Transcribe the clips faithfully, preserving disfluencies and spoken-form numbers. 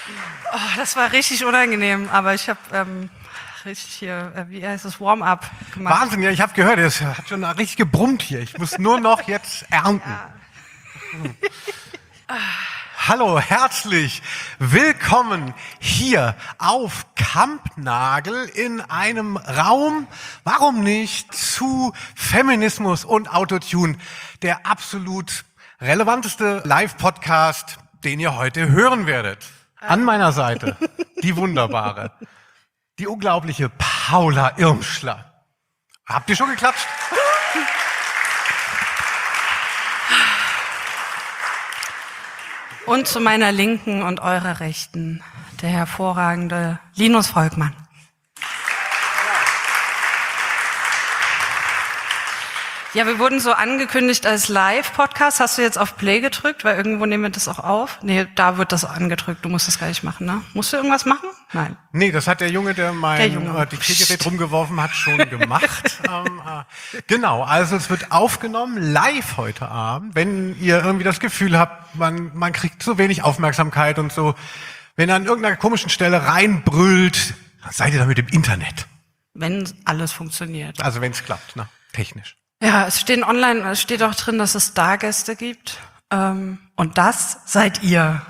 Oh, das war richtig unangenehm, aber ich habe ähm, richtig hier, äh, wie heißt das, Warm-up gemacht. Wahnsinn, ja, ich habe gehört, es hat schon richtig gebrummt hier. Ich muss nur noch jetzt ernten. Ja. Hm. Hallo, herzlich willkommen hier auf Kampnagel in einem Raum, warum nicht, zu Feminismus und Autotune, der absolut relevanteste Live-Podcast, den ihr heute hören werdet. An meiner Seite die wunderbare, die unglaubliche Paula Irmschler. Habt ihr schon geklatscht? Und zu meiner Linken und eurer Rechten der hervorragende Linus Volkmann. Ja, wir wurden so angekündigt als Live-Podcast. Hast du jetzt auf Play gedrückt? Weil irgendwo nehmen wir das auch auf. Nee, da wird das angedrückt. Du musst das gar nicht machen, ne? Musst du irgendwas machen? Nein. Nee, das hat der Junge, der mein der Junge. äh, Diktiergerät rumgeworfen hat, schon gemacht. ähm, äh, genau, also es wird aufgenommen, live heute Abend. Wenn ihr irgendwie das Gefühl habt, man, man kriegt zu wenig Aufmerksamkeit und so, wenn ihr an irgendeiner komischen Stelle reinbrüllt, dann seid ihr damit im Internet. Wenn alles funktioniert. Also wenn es klappt, ne? Technisch. Ja, es stehen online, es steht auch drin, dass es Stargäste gibt. Ähm, und das seid ihr.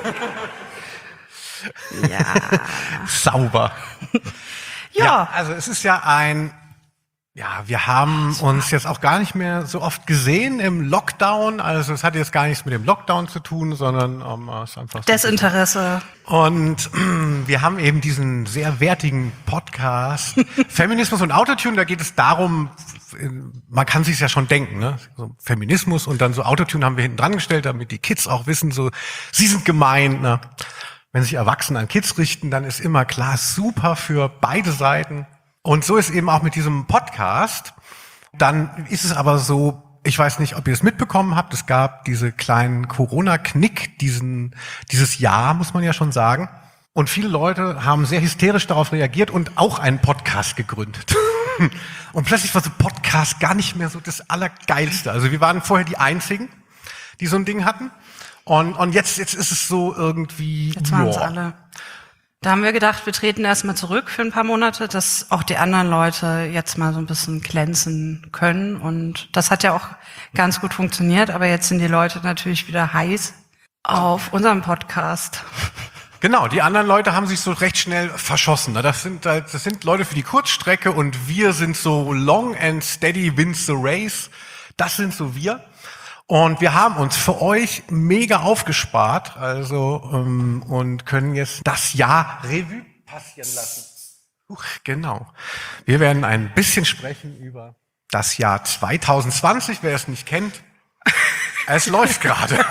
Ja. Sauber. Ja. ja. Also es ist ja ein, ja, wir haben uns jetzt auch gar nicht mehr so oft gesehen im Lockdown. Also es hat jetzt gar nichts mit dem Lockdown zu tun, sondern ähm, es ist einfach so Desinteresse. Und äh, wir haben eben diesen sehr wertigen Podcast Feminismus und Autotune. Da geht es darum, man kann sich ja schon denken, ne? So Feminismus und dann so Autotune haben wir hinten dran gestellt, damit die Kids auch wissen, so sie sind gemeint. Ne? Wenn sich Erwachsene an Kids richten, dann ist immer klar, super für beide Seiten. Und so ist eben auch mit diesem Podcast. Dann ist es aber so, ich weiß nicht, ob ihr es mitbekommen habt, es gab diese kleinen Corona-Knick, diesen, dieses Jahr, muss man ja schon sagen. Und viele Leute haben sehr hysterisch darauf reagiert und auch einen Podcast gegründet. Und plötzlich war so Podcast gar nicht mehr so das Allergeilste. Also wir waren vorher die Einzigen, die so ein Ding hatten. Und, und jetzt, jetzt ist es so irgendwie... Jetzt waren es alle. Da haben wir gedacht, wir treten erstmal zurück für ein paar Monate, dass auch die anderen Leute jetzt mal so ein bisschen glänzen können. Und das hat ja auch ganz gut funktioniert. Aber jetzt sind die Leute natürlich wieder heiß auf unserem Podcast. Genau, die anderen Leute haben sich so recht schnell verschossen. Das sind, das sind Leute für die Kurzstrecke und wir sind so long and steady wins the race. Das sind so wir. Und wir haben uns für euch mega aufgespart, also ähm, und können jetzt das Jahr Revue passieren lassen. Huch, genau. Wir werden ein bisschen sprechen über das Jahr zwanzig zwanzig, wer es nicht kennt. Es läuft gerade.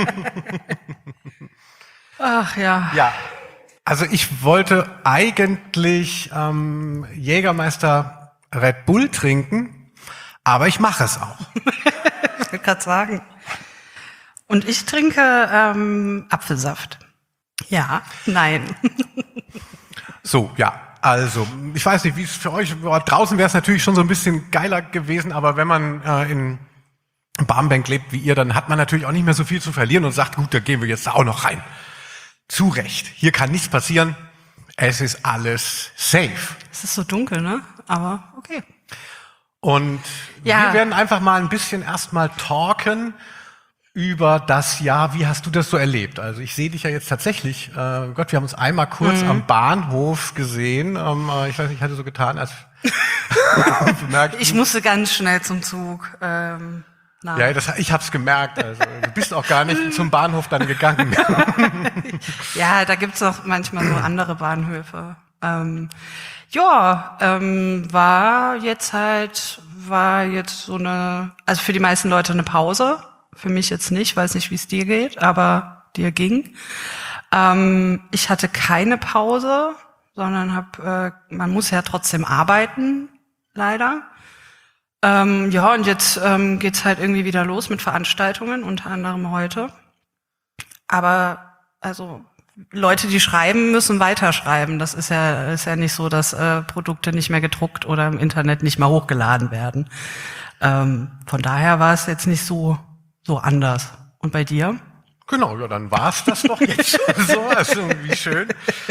Ach ja. Ja. Also ich wollte eigentlich ähm, Jägermeister Red Bull trinken, aber ich mache es auch. Ich wollte gerade sagen. Und ich trinke ähm, Apfelsaft. Ja, nein. So, ja, also ich weiß nicht, wie es für euch war. Draußen wäre es natürlich schon so ein bisschen geiler gewesen, aber wenn man äh, in Barmbek lebt wie ihr, dann hat man natürlich auch nicht mehr so viel zu verlieren und sagt, gut, da gehen wir jetzt auch noch rein. Zu Recht. Hier kann nichts passieren. Es ist alles safe. Es ist so dunkel, ne? Aber okay. Und ja. Wir werden einfach mal ein bisschen erstmal talken über das Jahr. Wie hast du das so erlebt? Also ich sehe dich ja jetzt tatsächlich, äh, Gott, wir haben uns einmal kurz mhm. am Bahnhof gesehen. Ähm, äh, ich weiß nicht, ich hatte so getan, als bemerkt, ich musste ganz schnell zum Zug. Ähm, na. Ja, das, ich hab's gemerkt. Also du bist auch gar nicht zum Bahnhof dann gegangen. Ja, da gibt's auch manchmal so andere Bahnhöfe. Ähm, Ja, ähm, war jetzt halt, war jetzt so eine, also für die meisten Leute eine Pause. Für mich jetzt nicht, weiß nicht, wie es dir geht, aber dir ging. Ähm, ich hatte keine Pause, sondern hab, äh, man muss ja trotzdem arbeiten, leider. Ähm, ja, und jetzt ähm, geht's halt irgendwie wieder los mit Veranstaltungen, unter anderem heute. Aber, also... Leute, die schreiben, müssen weiterschreiben. Das ist ja, ist ja nicht so, dass äh, Produkte nicht mehr gedruckt oder im Internet nicht mehr hochgeladen werden. Ähm, von daher war es jetzt nicht so so anders. Und bei dir? Genau, ja, dann war's das doch jetzt so. Also, wie schön.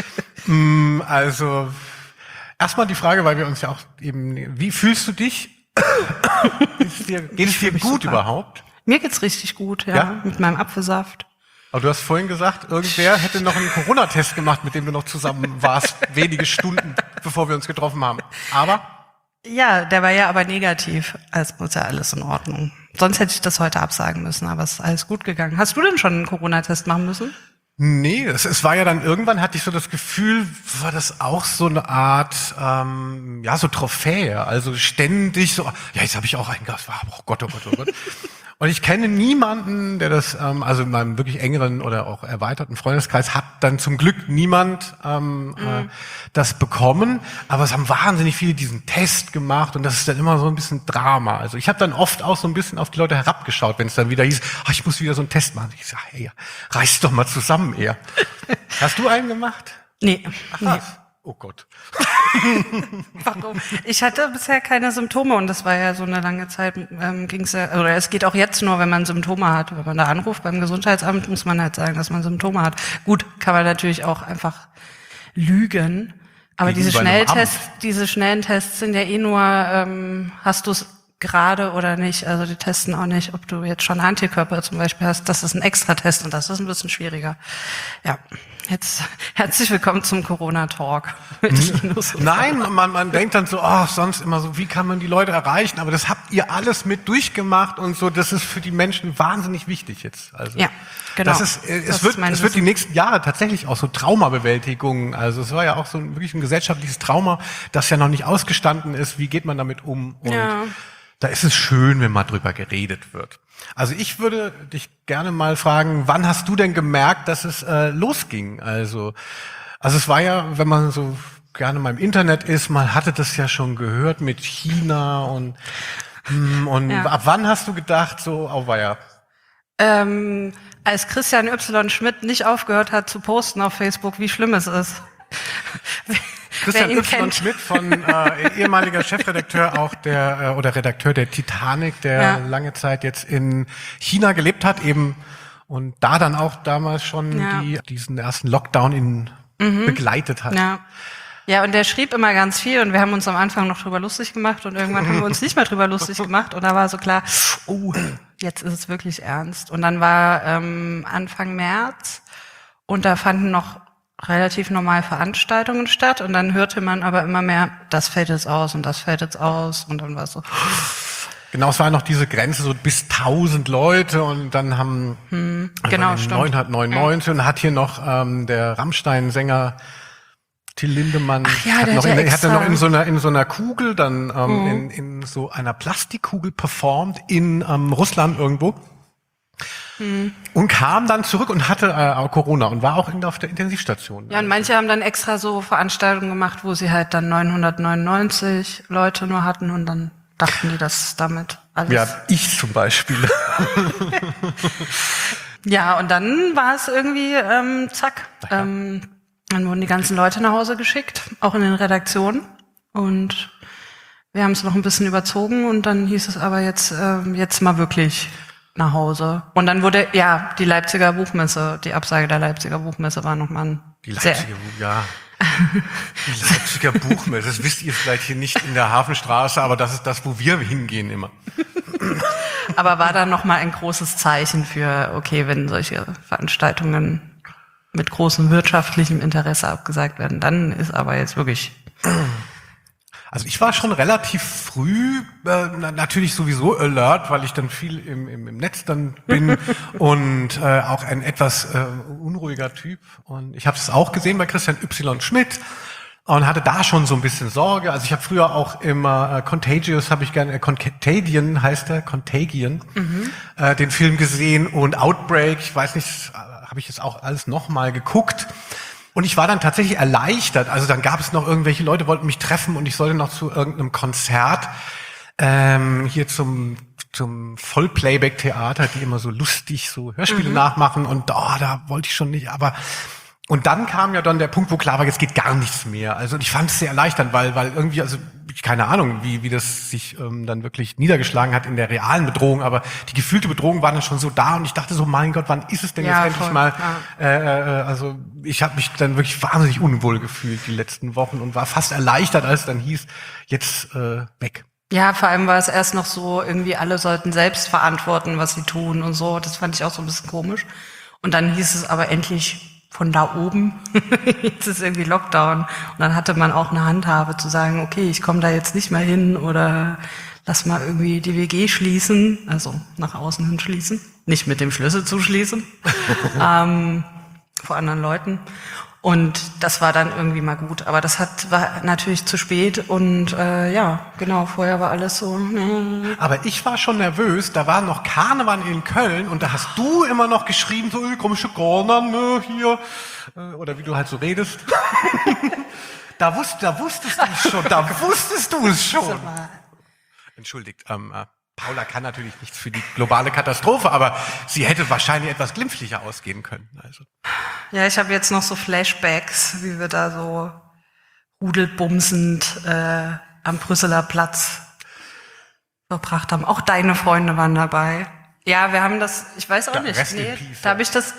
Also, erstmal die Frage, weil wir uns ja auch eben, wie fühlst du dich? Geht es dir, geht es dir gut super. überhaupt? Mir geht's richtig gut, ja, ja, mit meinem Apfelsaft. Aber du hast vorhin gesagt, irgendwer hätte noch einen Corona-Test gemacht, mit dem du noch zusammen warst, wenige Stunden, bevor wir uns getroffen haben. Aber? Ja, der war ja aber negativ. Also ist ja alles in Ordnung. Sonst hätte ich das heute absagen müssen, aber es ist alles gut gegangen. Hast du denn schon einen Corona-Test machen müssen? Nee, es, es war ja dann irgendwann, hatte ich so das Gefühl, war das auch so eine Art, ähm, ja, so Trophäe. Also ständig so, ja, jetzt habe ich auch einen Gast. Oh Gott, oh Gott, oh Gott. Und ich kenne niemanden, der das, ähm, also in meinem wirklich engeren oder auch erweiterten Freundeskreis hat dann zum Glück niemand ähm, mhm. äh, das bekommen. Aber es haben wahnsinnig viele diesen Test gemacht und das ist dann immer so ein bisschen Drama. Also ich habe dann oft auch so ein bisschen auf die Leute herabgeschaut, wenn es dann wieder hieß, ach, ich muss wieder so einen Test machen. Ich sage, hey, reiß doch mal zusammen eher. Hast du einen gemacht? Nee. Ach, nee. Oh Gott. Warum? Ich hatte bisher keine Symptome und das war ja so eine lange Zeit, ähm, ging's ja, oder es geht auch jetzt nur, wenn man Symptome hat. Wenn man da anruft beim Gesundheitsamt, muss man halt sagen, dass man Symptome hat. Gut, kann man natürlich auch einfach lügen. Aber diese Schnelltests, diese schnellen Tests sind ja eh nur, ähm, hast du es gerade oder nicht. Also die testen auch nicht, ob du jetzt schon Antikörper zum Beispiel hast. Das ist ein Extratest und das ist ein bisschen schwieriger. Ja. Jetzt herzlich willkommen zum Corona-Talk. Nein, man, man denkt dann so, oh, sonst immer so, wie kann man die Leute erreichen? Aber das habt ihr alles mit durchgemacht und so. Das ist für die Menschen wahnsinnig wichtig jetzt. Also, ja, genau. Das ist, es das wird, ist es wird die nächsten Jahre tatsächlich auch so Traumabewältigung. Also es war ja auch so ein, wirklich ein gesellschaftliches Trauma, das ja noch nicht ausgestanden ist. Wie geht man damit um? Und ja. Da ist es schön, wenn mal drüber geredet wird. Also ich würde dich gerne mal fragen, wann hast du denn gemerkt, dass es äh, losging? Also, also es war ja, wenn man so gerne mal im Internet ist, man hatte das ja schon gehört mit China und und ja. Ab wann hast du gedacht, so, auweia? Ähm, als Christian Y. Schmidt nicht aufgehört hat zu posten auf Facebook, wie schlimm es ist. Christian Y. Schmidt, von äh, ehemaliger Chefredakteur auch der äh, oder Redakteur der Titanic, der ja. lange Zeit jetzt in China gelebt hat, eben und da dann auch damals schon ja. die, diesen ersten Lockdown in, mhm. begleitet hat. Ja. Ja, und der schrieb immer ganz viel und wir haben uns am Anfang noch drüber lustig gemacht und irgendwann haben wir uns nicht mehr drüber lustig gemacht und da war so klar, oh, jetzt ist es wirklich ernst. Und dann war ähm, Anfang März und da fanden noch relativ normal Veranstaltungen statt und dann hörte man aber immer mehr, das fällt jetzt aus und das fällt jetzt aus und dann war es so. Genau, es war noch diese Grenze so bis tausend Leute und dann haben hm, genau, neunzehnhundertneunundneunzig ja. und hat hier noch ähm, der Rammstein-Sänger Till Lindemann Ach ja, hat, der noch hat, in, ja hat er noch in so einer in so einer Kugel dann ähm, mhm. in, in so einer Plastikkugel performt in ähm, Russland irgendwo. Hm. Und kam dann zurück und hatte äh, Corona und war auch in, auf der Intensivstation. Ja, und manche haben dann extra so Veranstaltungen gemacht, wo sie halt dann neunhundertneunundneunzig Leute nur hatten und dann dachten die, das damit alles. Ja, ich zum Beispiel. Ja, und dann war es irgendwie, ähm, zack, ja. ähm, dann wurden die ganzen Leute nach Hause geschickt, auch in den Redaktionen und wir haben es noch ein bisschen überzogen und dann hieß es aber jetzt, ähm, jetzt mal wirklich nach Hause. Und dann wurde, ja, die Leipziger Buchmesse, die Absage der Leipziger Buchmesse war nochmal ein Die Leipziger Buchmesse, ja. Die Leipziger Buchmesse, das wisst ihr vielleicht hier nicht in der Hafenstraße, aber das ist das, wo wir hingehen immer. Aber war dann nochmal ein großes Zeichen für, okay, wenn solche Veranstaltungen mit großem wirtschaftlichem Interesse abgesagt werden, dann ist aber jetzt wirklich... Also ich war schon relativ früh äh, natürlich sowieso alert, weil ich dann viel im, im, im Netz dann bin und äh, auch ein etwas äh, unruhiger Typ. Und ich habe es auch gesehen bei Christian Y. Schmidt und hatte da schon so ein bisschen Sorge. Also ich habe früher auch immer äh, Contagious, habe ich gerne, äh, Contagion heißt der, Contagion, mhm. äh, den Film gesehen und Outbreak, ich weiß nicht, äh, habe ich jetzt auch alles nochmal geguckt. Und ich war dann tatsächlich erleichtert. Also dann gab es noch irgendwelche Leute, wollten mich treffen und ich sollte noch zu irgendeinem Konzert ähm, hier zum zum Vollplayback-Theater, die immer so lustig so Hörspiele mhm. nachmachen und oh, da wollte ich schon nicht. Aber und dann kam ja dann der Punkt, wo klar war, jetzt geht gar nichts mehr. Also ich fand es sehr erleichternd, weil weil irgendwie also keine Ahnung, wie, wie das sich ähm, dann wirklich niedergeschlagen hat in der realen Bedrohung, aber die gefühlte Bedrohung war dann schon so da und ich dachte so, mein Gott, wann ist es denn Ja, jetzt endlich voll, mal, ja. äh, äh, also ich habe mich dann wirklich wahnsinnig unwohl gefühlt die letzten Wochen und war fast erleichtert, als es dann hieß, jetzt äh, weg. Ja, vor allem war es erst noch so, irgendwie alle sollten selbst verantworten, was sie tun und so. Das fand ich auch so ein bisschen komisch. Und dann hieß es aber endlich von da oben, jetzt ist irgendwie Lockdown. Und dann hatte man auch eine Handhabe zu sagen, okay, ich komme da jetzt nicht mehr hin oder lass mal irgendwie die W G schließen, also nach außen hin schließen, nicht mit dem Schlüssel zuschließen, ähm, vor anderen Leuten. Und das war dann irgendwie mal gut. Aber das hat war natürlich zu spät und äh, ja, genau, vorher war alles so. Nee. Aber ich war schon nervös, da war noch Karneval in Köln und da hast du immer noch geschrieben, so, äh, komische Corner, ne, hier, äh, oder wie du halt so redest. da, wusst, da wusstest du es schon, da wusstest du es schon. Entschuldigt, ähm, äh, Paula kann natürlich nichts für die globale Katastrophe, aber sie hätte wahrscheinlich etwas glimpflicher ausgehen können. Also. Ja, ich habe jetzt noch so Flashbacks, wie wir da so rudelbumsend äh, am Brüsseler Platz verbracht haben. Auch deine Freunde waren dabei. Ja, wir haben das, ich weiß auch Da, nicht, rest in nee, peace, da habe ich das,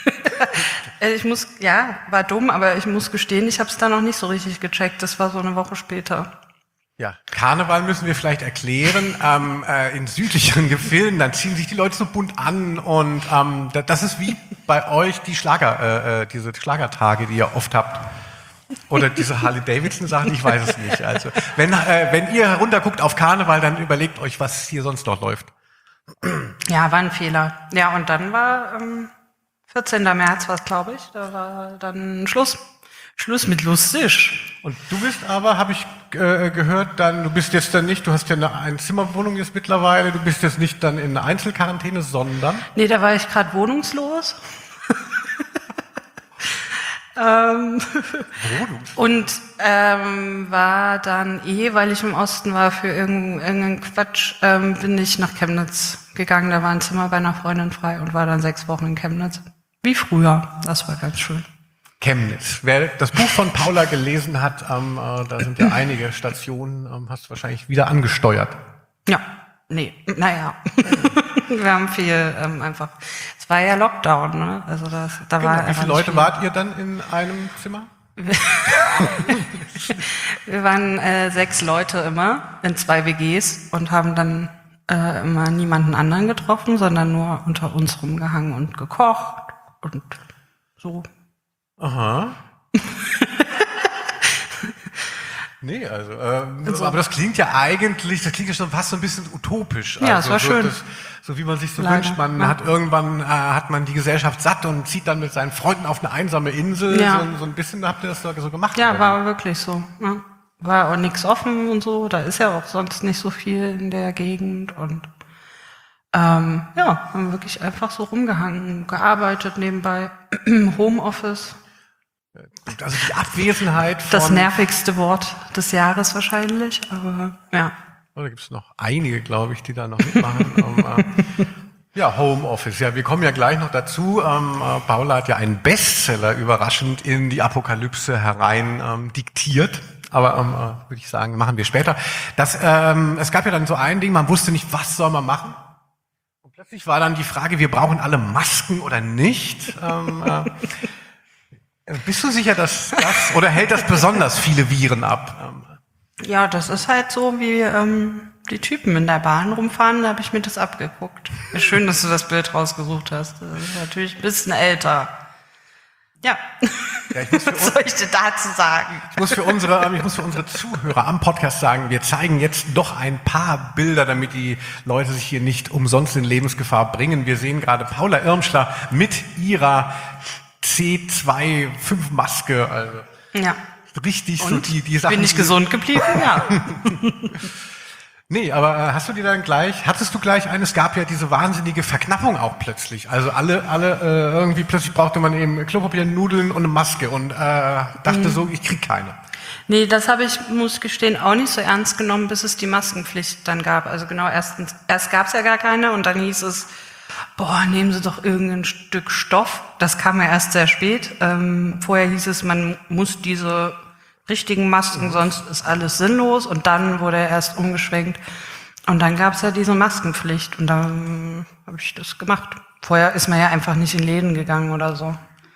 ich muss, ja, war dumm, aber ich muss gestehen, ich habe es da noch nicht so richtig gecheckt. Das war so eine Woche später. Ja, Karneval müssen wir vielleicht erklären. Ähm, äh, in südlicheren Gefilden, dann ziehen sich die Leute so bunt an und ähm, das ist wie bei euch die Schlager, äh, diese Schlagertage, die ihr oft habt. Oder diese Harley-Davidson-Sachen, ich weiß es nicht. Also wenn, äh, wenn ihr herunterguckt auf Karneval, dann überlegt euch, was hier sonst noch läuft. Ja, war ein Fehler. Ja, und dann war ähm, vierzehnten März, was glaube ich, da war dann Schluss. Schluss mit lustig. Und du bist aber, habe ich äh, gehört, dann, du bist jetzt dann nicht, du hast ja eine Einzimmerwohnung jetzt mittlerweile, du bist jetzt nicht dann in einer Einzelquarantäne, sondern? Nee, da war ich gerade wohnungslos. ähm, Wohnungslos? Und ähm, war dann eh, weil ich im Osten war für irgendeinen, irgendeinen Quatsch, ähm, bin ich nach Chemnitz gegangen. Da war ein Zimmer bei einer Freundin frei und war dann sechs Wochen in Chemnitz. Wie früher. Das war ganz schön. Chemnitz. Wer das Buch von Paula gelesen hat, ähm, äh, da sind ja einige Stationen, ähm, hast du wahrscheinlich wieder angesteuert. Ja, nee, naja. Wir haben viel ähm, einfach, es war ja Lockdown, ne? Also das, da Genau. war Wie einfach viele Leute viel. wart ihr dann in einem Zimmer? Wir waren äh, sechs Leute immer in zwei W Gs und haben dann äh, immer niemanden anderen getroffen, sondern nur unter uns rumgehangen und gekocht und so. Aha. Nee, also, ähm, Also- aber das klingt ja eigentlich, das klingt ja schon fast so ein bisschen utopisch. Ja, also, es war so, schön. Das, so wie man sich so Leider, wünscht, man ja. hat irgendwann, äh, hat man die Gesellschaft satt und zieht dann mit seinen Freunden auf eine einsame Insel. Ja. So, so ein bisschen habt ihr das so so gemacht. Ja, oder? war wirklich so. Ja. War auch nichts offen und so. Da ist ja auch sonst nicht so viel in der Gegend und ähm, ja, haben wirklich einfach so rumgehangen, gearbeitet nebenbei, Homeoffice. Also die Abwesenheit von... Das nervigste Wort des Jahres wahrscheinlich, aber ja. Oh, da gibt es noch einige, glaube ich, die da noch mitmachen. um, äh, ja, Homeoffice. Ja, wir kommen ja gleich noch dazu. Ähm, äh, Paula hat ja einen Bestseller überraschend in die Apokalypse herein ähm, diktiert. Aber ähm, äh, würde ich sagen, machen wir später. Das, ähm, es gab ja dann so ein Ding, man wusste nicht, was soll man machen. Und plötzlich war dann die Frage, wir brauchen alle Masken oder nicht. Ähm, äh, bist du sicher, dass das, oder hält das besonders viele Viren ab? Ähm, Ja, das ist halt so, wie ähm, die Typen in der Bahn rumfahren, da habe ich mir das abgeguckt. Schön, dass du das Bild rausgesucht hast. Das ist natürlich ein bisschen älter. Ja, ja, ich muss für was uns, soll ich dir dazu sagen? Ich muss für unsere, ähm, ich muss für unsere Zuhörer am Podcast sagen, wir zeigen jetzt doch ein paar Bilder, damit die Leute sich hier nicht umsonst in Lebensgefahr bringen. Wir sehen gerade Paula Irmschler mit ihrer C zwei fünf Maske, also Ja. richtig so Und? die, die Sachen. Bin ich die- gesund geblieben? Ja. Nee, aber äh, hast du die dann gleich, hattest du gleich eine, es gab ja diese wahnsinnige Verknappung auch plötzlich. Also alle, alle, äh, irgendwie plötzlich brauchte man eben Klopapier, Nudeln und eine Maske und äh, dachte so, ich krieg keine. Nee, das habe ich, muss ich gestehen, auch nicht so ernst genommen, bis es die Maskenpflicht dann gab. Also genau, erstens, erst gab es ja gar keine und dann hieß es, boah, nehmen Sie doch irgendein Stück Stoff. Das kam ja erst sehr spät. Ähm, vorher hieß es, man muss diese richtigen Masken, sonst ist alles sinnlos. Und dann wurde er erst umgeschwenkt. Und dann gab's ja diese Maskenpflicht und dann habe ich das gemacht. Vorher ist man ja einfach nicht in Läden gegangen oder so.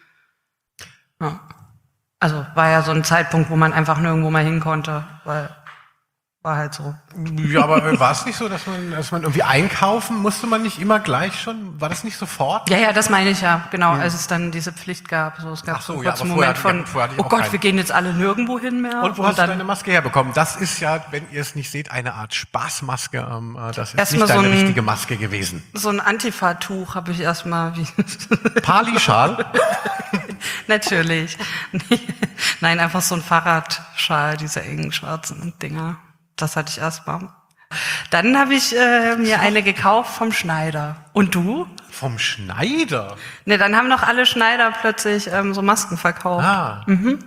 Ja. Also war ja so ein Zeitpunkt, wo man einfach nirgendwo mal hin konnte, weil war halt so. Ja, aber war es nicht so, dass man, dass man irgendwie einkaufen musste man nicht immer gleich schon? War das nicht sofort? Ja, ja, das meine ich ja, genau, als es dann diese Pflicht gab. So, es gab Ach so, so einen ja, kurzen aber Moment vorher hatte von, ich- vorher hatte ich oh auch Gott, keinen. wir gehen jetzt alle nirgendwo hin mehr. Und wo hast dann du deine Maske herbekommen? Das ist ja, wenn ihr es nicht seht, eine Art Spaßmaske. Ähm, äh, das ist Erstmal nicht so deine ein- richtige Maske gewesen. so ein Antifa-Tuch habe ich erstmal, wie Pali-Schal? natürlich. Nein, einfach so ein Fahrradschal, diese engen schwarzen Dinger. Das hatte ich erstmal. Dann habe ich äh, mir eine gekauft vom Schneider. Und du? Vom Schneider? Ne, dann haben noch alle Schneider plötzlich ähm, so Masken verkauft. Ah.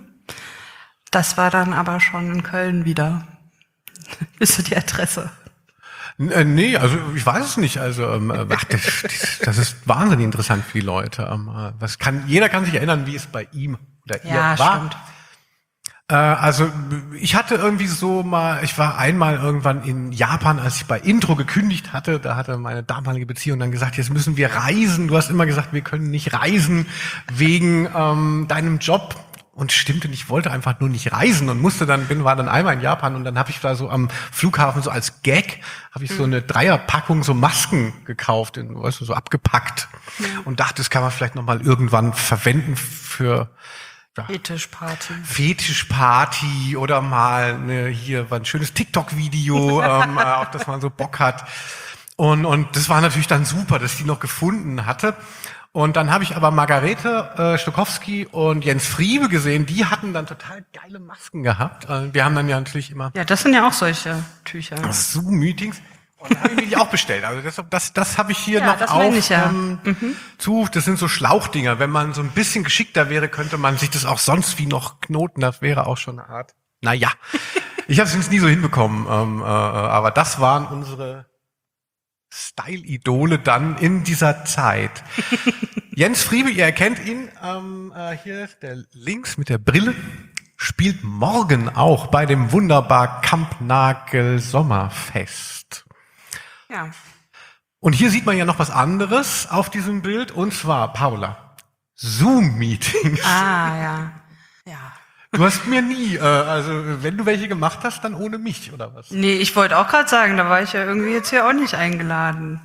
Das war dann aber schon in Köln wieder. Ist so die Adresse. N- äh, Nee, also ich weiß es nicht. Also ähm, äh, ach, das, das, das ist wahnsinnig interessant für die Leute. Ähm, äh, was kann, jeder kann sich erinnern, wie es bei ihm oder ihr Ja, war. stimmt. Äh, also ich hatte irgendwie so mal, ich war einmal irgendwann in Japan, als ich bei Intro gekündigt hatte, da hatte meine damalige Beziehung dann gesagt, jetzt müssen wir reisen. Du hast immer gesagt, wir können nicht reisen wegen ähm, deinem Job. Und stimmte, ich wollte einfach nur nicht reisen und musste dann, bin, war dann einmal in Japan und dann habe ich da so am Flughafen so als Gag, habe ich so eine Dreierpackung so Masken gekauft, in, weißt du, so abgepackt und dachte, das kann man vielleicht nochmal irgendwann verwenden für ja, Fetischparty. Fetischparty oder mal ne, hier war ein schönes TikTok-Video, ähm, äh, auf das man so Bock hat. Und, und das war natürlich dann super, dass ich die noch gefunden hatte. Und dann habe ich aber Margarete äh, Stokowski und Jens Friebe gesehen, die hatten dann total geile Masken gehabt. Äh, wir haben dann ja natürlich immer Ja, das sind ja auch solche Tücher. Zoom-Meetings. Und da habe ich mir die auch bestellt. Also das, das, das habe ich hier Ja, noch das auf meine ich ja. ähm, zu. Das sind so Schlauchdinger. Wenn man so ein bisschen geschickter wäre, könnte man sich das auch sonst wie noch knoten. Das wäre auch schon eine Art. Naja, ich habe es nie so hinbekommen. Ähm, äh, aber das waren unsere Style-Idole dann in dieser Zeit. Jens Friebe, ihr erkennt ihn. Ähm, äh, hier ist der links mit der Brille. Spielt morgen auch bei dem wunderbar Kampnagel Sommerfest. Ja. Und hier sieht man ja noch was anderes auf diesem Bild, und zwar, Paula, Zoom-Meetings. Ah, ja. Ja. Du hast mir nie, äh, also wenn du welche gemacht hast, dann ohne mich, oder was? Nee, ich wollte auch gerade sagen, da war ich ja irgendwie jetzt hier auch nicht eingeladen.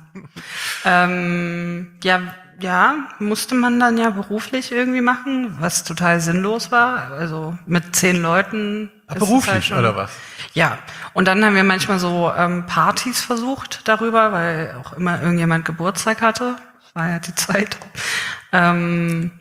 ähm, ja, ja, musste man dann ja beruflich irgendwie machen, was total sinnlos war. Also mit zehn Leuten. Ach, ist es beruflich, halt schon, oder was? Ja, und dann haben wir manchmal so ähm, Partys versucht darüber, weil auch immer irgendjemand Geburtstag hatte. Das war ja die Zeit. Ähm,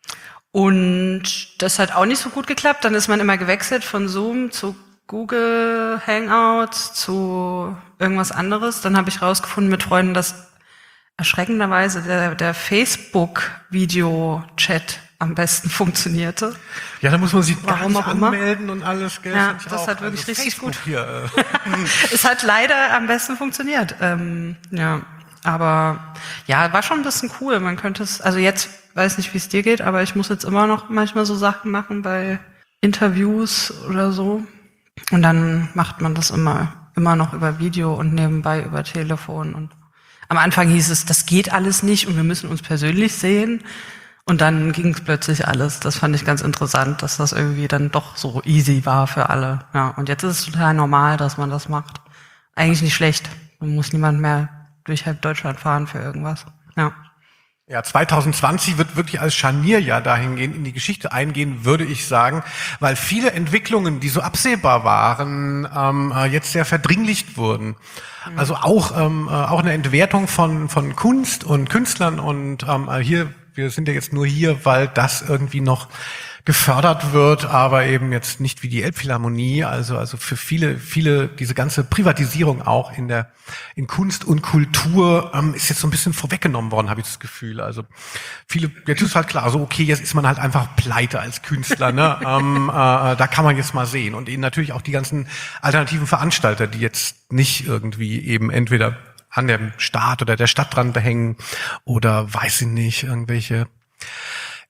und das hat auch nicht so gut geklappt. Dann ist man immer gewechselt von Zoom zu Google Hangouts zu irgendwas anderes. Dann habe ich rausgefunden mit Freunden, dass erschreckenderweise der, der Facebook-Video-Chat am besten funktionierte. Ja, da muss man sich gar Warum nicht auch immer. anmelden und alles, gell? Ja, fand ich das auch. hat wirklich Also richtig Facebook gut. hier. Äh. Es hat leider am besten funktioniert. Ähm, ja, aber ja, war schon ein bisschen cool. Man könnte es, also jetzt weiß nicht, wie es dir geht, aber ich muss jetzt immer noch manchmal so Sachen machen bei Interviews oder so. Und dann macht man das immer, immer noch über Video und nebenbei über Telefon. Und am Anfang hieß es, das geht alles nicht und wir müssen uns persönlich sehen. Und dann ging es plötzlich alles. Das fand ich ganz interessant, dass das irgendwie dann doch so easy war für alle. Ja, und jetzt ist es total normal, dass man das macht. Eigentlich nicht schlecht. Man muss niemand mehr durch halb Deutschland fahren für irgendwas. Ja. Ja, zwanzig zwanzig wird wirklich als Scharnierjahr dahingehend in die Geschichte eingehen, würde ich sagen, weil viele Entwicklungen, die so absehbar waren, ähm, äh, jetzt sehr verdringlicht wurden. Also auch ähm, äh, auch eine Entwertung von von Kunst und Künstlern und ähm, äh, hier, wir sind ja jetzt nur hier, weil das irgendwie noch gefördert wird, aber eben jetzt nicht wie die Elbphilharmonie, also also für viele viele diese ganze Privatisierung auch in der in Kunst und Kultur ähm, ist jetzt so ein bisschen vorweggenommen worden, habe ich das Gefühl. Also viele, jetzt ist halt klar, so okay, jetzt ist man halt einfach pleite als Künstler, ne? ähm, äh, da kann man jetzt mal sehen und eben natürlich auch die ganzen alternativen Veranstalter, die jetzt nicht irgendwie eben entweder an dem Staat oder der Stadt dran behängen oder weiß ich nicht, irgendwelche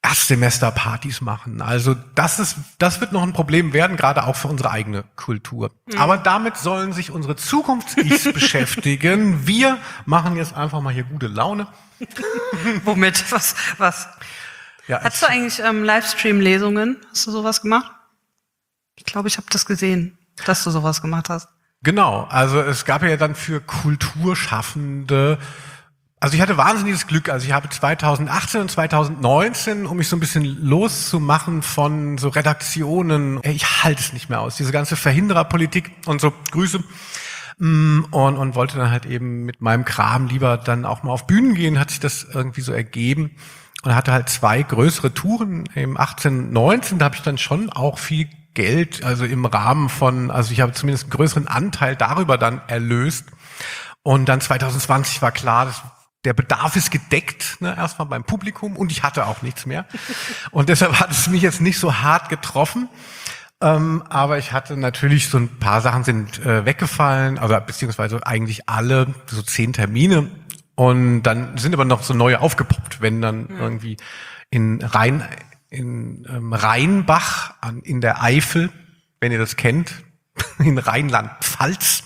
Erstsemesterpartys machen. Also das ist, das wird noch ein Problem werden, gerade auch für unsere eigene Kultur. Mhm. Aber damit sollen sich unsere Zukunfts-Ichs beschäftigen. Wir machen jetzt einfach mal hier gute Laune. Womit? Was? Was? Ja, Hast du eigentlich ähm, Livestream-Lesungen? Hast du sowas gemacht? Ich glaube, ich habe das gesehen, dass du sowas gemacht hast. Genau. Also es gab ja dann für Kulturschaffende. Also ich hatte wahnsinniges Glück. Also ich habe zweitausendachtzehn und zweitausendneunzehn, um mich so ein bisschen loszumachen von so Redaktionen, ich halte es nicht mehr aus, diese ganze Verhindererpolitik und so, Grüße, und, und wollte dann halt eben mit meinem Kram lieber dann auch mal auf Bühnen gehen, hat sich das irgendwie so ergeben und hatte halt zwei größere Touren im achtzehn, neunzehn, da habe ich dann schon auch viel Geld, also im Rahmen von, also ich habe zumindest einen größeren Anteil darüber dann erlöst. Und dann zwanzig zwanzig war klar, dass der Bedarf ist gedeckt, ne, erstmal beim Publikum, und ich hatte auch nichts mehr. Und deshalb hat es mich jetzt nicht so hart getroffen. Ähm, aber ich hatte natürlich so ein paar Sachen sind äh, weggefallen, also beziehungsweise eigentlich alle, so zehn Termine. Und dann sind aber noch so neue aufgepoppt, wenn dann mhm. irgendwie in Rhein, in ähm, Rheinbach an, in der Eifel, wenn ihr das kennt, in Rheinland-Pfalz,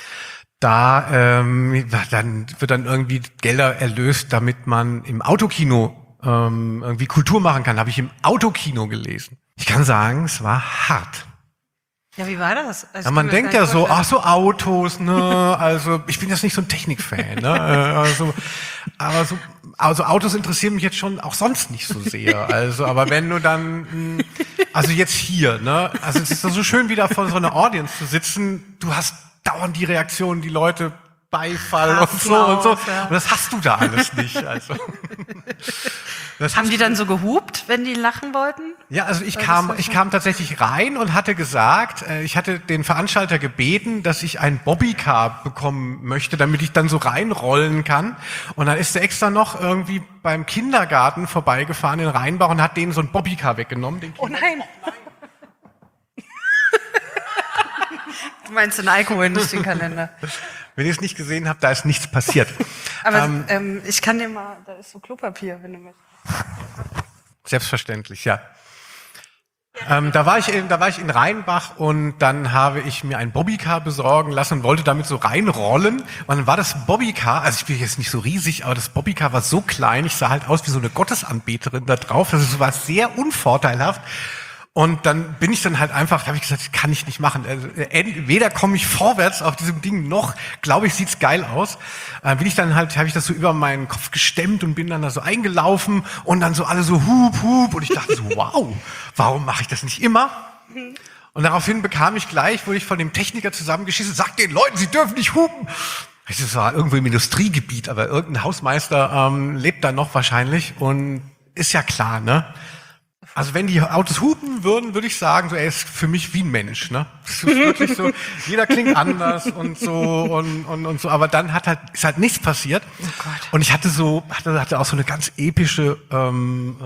da ähm, dann wird dann irgendwie Gelder erlöst, damit man im Autokino ähm, irgendwie Kultur machen kann. Habe ich im Autokino gelesen. Ich kann sagen, es war hart. Ja, wie war das? Also ja, man denkt ja so, ach so Autos, ne, also ich bin jetzt nicht so ein Technikfan, ne, also, aber so, also Autos interessieren mich jetzt schon auch sonst nicht so sehr, also, aber wenn du dann, also jetzt hier, ne, also es ist so schön wieder vor so einer Audience zu sitzen, du hast dauernd die Reaktionen, die Leute Beifall und so und so. Ja. Und das hast du da alles nicht. Also. Haben die dann so gehupt, wenn die lachen wollten? Ja, also ich kam, ich kam tatsächlich rein und hatte gesagt, ich hatte den Veranstalter gebeten, dass ich ein Bobbycar bekommen möchte, damit ich dann so reinrollen kann. Und dann ist er extra noch irgendwie beim Kindergarten vorbeigefahren in Rheinbach und hat denen so ein Bobbycar weggenommen. Den oh nein! Du meinst den Alkohol, nicht den Kalender. Wenn ihr es nicht gesehen habt, da ist nichts passiert. Aber ähm, ähm, ich kann dir mal, da ist so Klopapier, wenn du möchtest. Selbstverständlich, ja. Ähm, da war ich, in, da war ich in Rheinbach und dann habe ich mir ein Bobbycar besorgen lassen und wollte damit so reinrollen. Und dann war das Bobbycar, also ich bin jetzt nicht so riesig, aber das Bobbycar war so klein, ich sah halt aus wie so eine Gottesanbeterin da drauf. Also es war sehr unvorteilhaft. Und dann bin ich dann halt einfach, da habe ich gesagt, das kann ich nicht machen. Also, weder komme ich vorwärts auf diesem Ding, noch, glaube ich, sieht's geil aus. Äh, bin ich dann halt, habe ich das so über meinen Kopf gestemmt und bin dann da so eingelaufen und dann so alle so hup, hup. Und ich dachte so, wow, warum mache ich das nicht immer? Und daraufhin bekam ich gleich, wurde ich von dem Techniker zusammengeschissen, sagt den Leuten, sie dürfen nicht hupen. Das war irgendwo im Industriegebiet, aber irgendein Hausmeister ähm, lebt da noch wahrscheinlich und ist ja klar, ne? Also wenn die Autos hupen würden, würde ich sagen, so er ist für mich wie ein Mensch, ne? Das ist wirklich so, jeder klingt anders und so und und und so, aber dann hat halt ist halt nichts passiert. Oh Gott. Und ich hatte so hatte hatte auch so eine ganz epische ähm,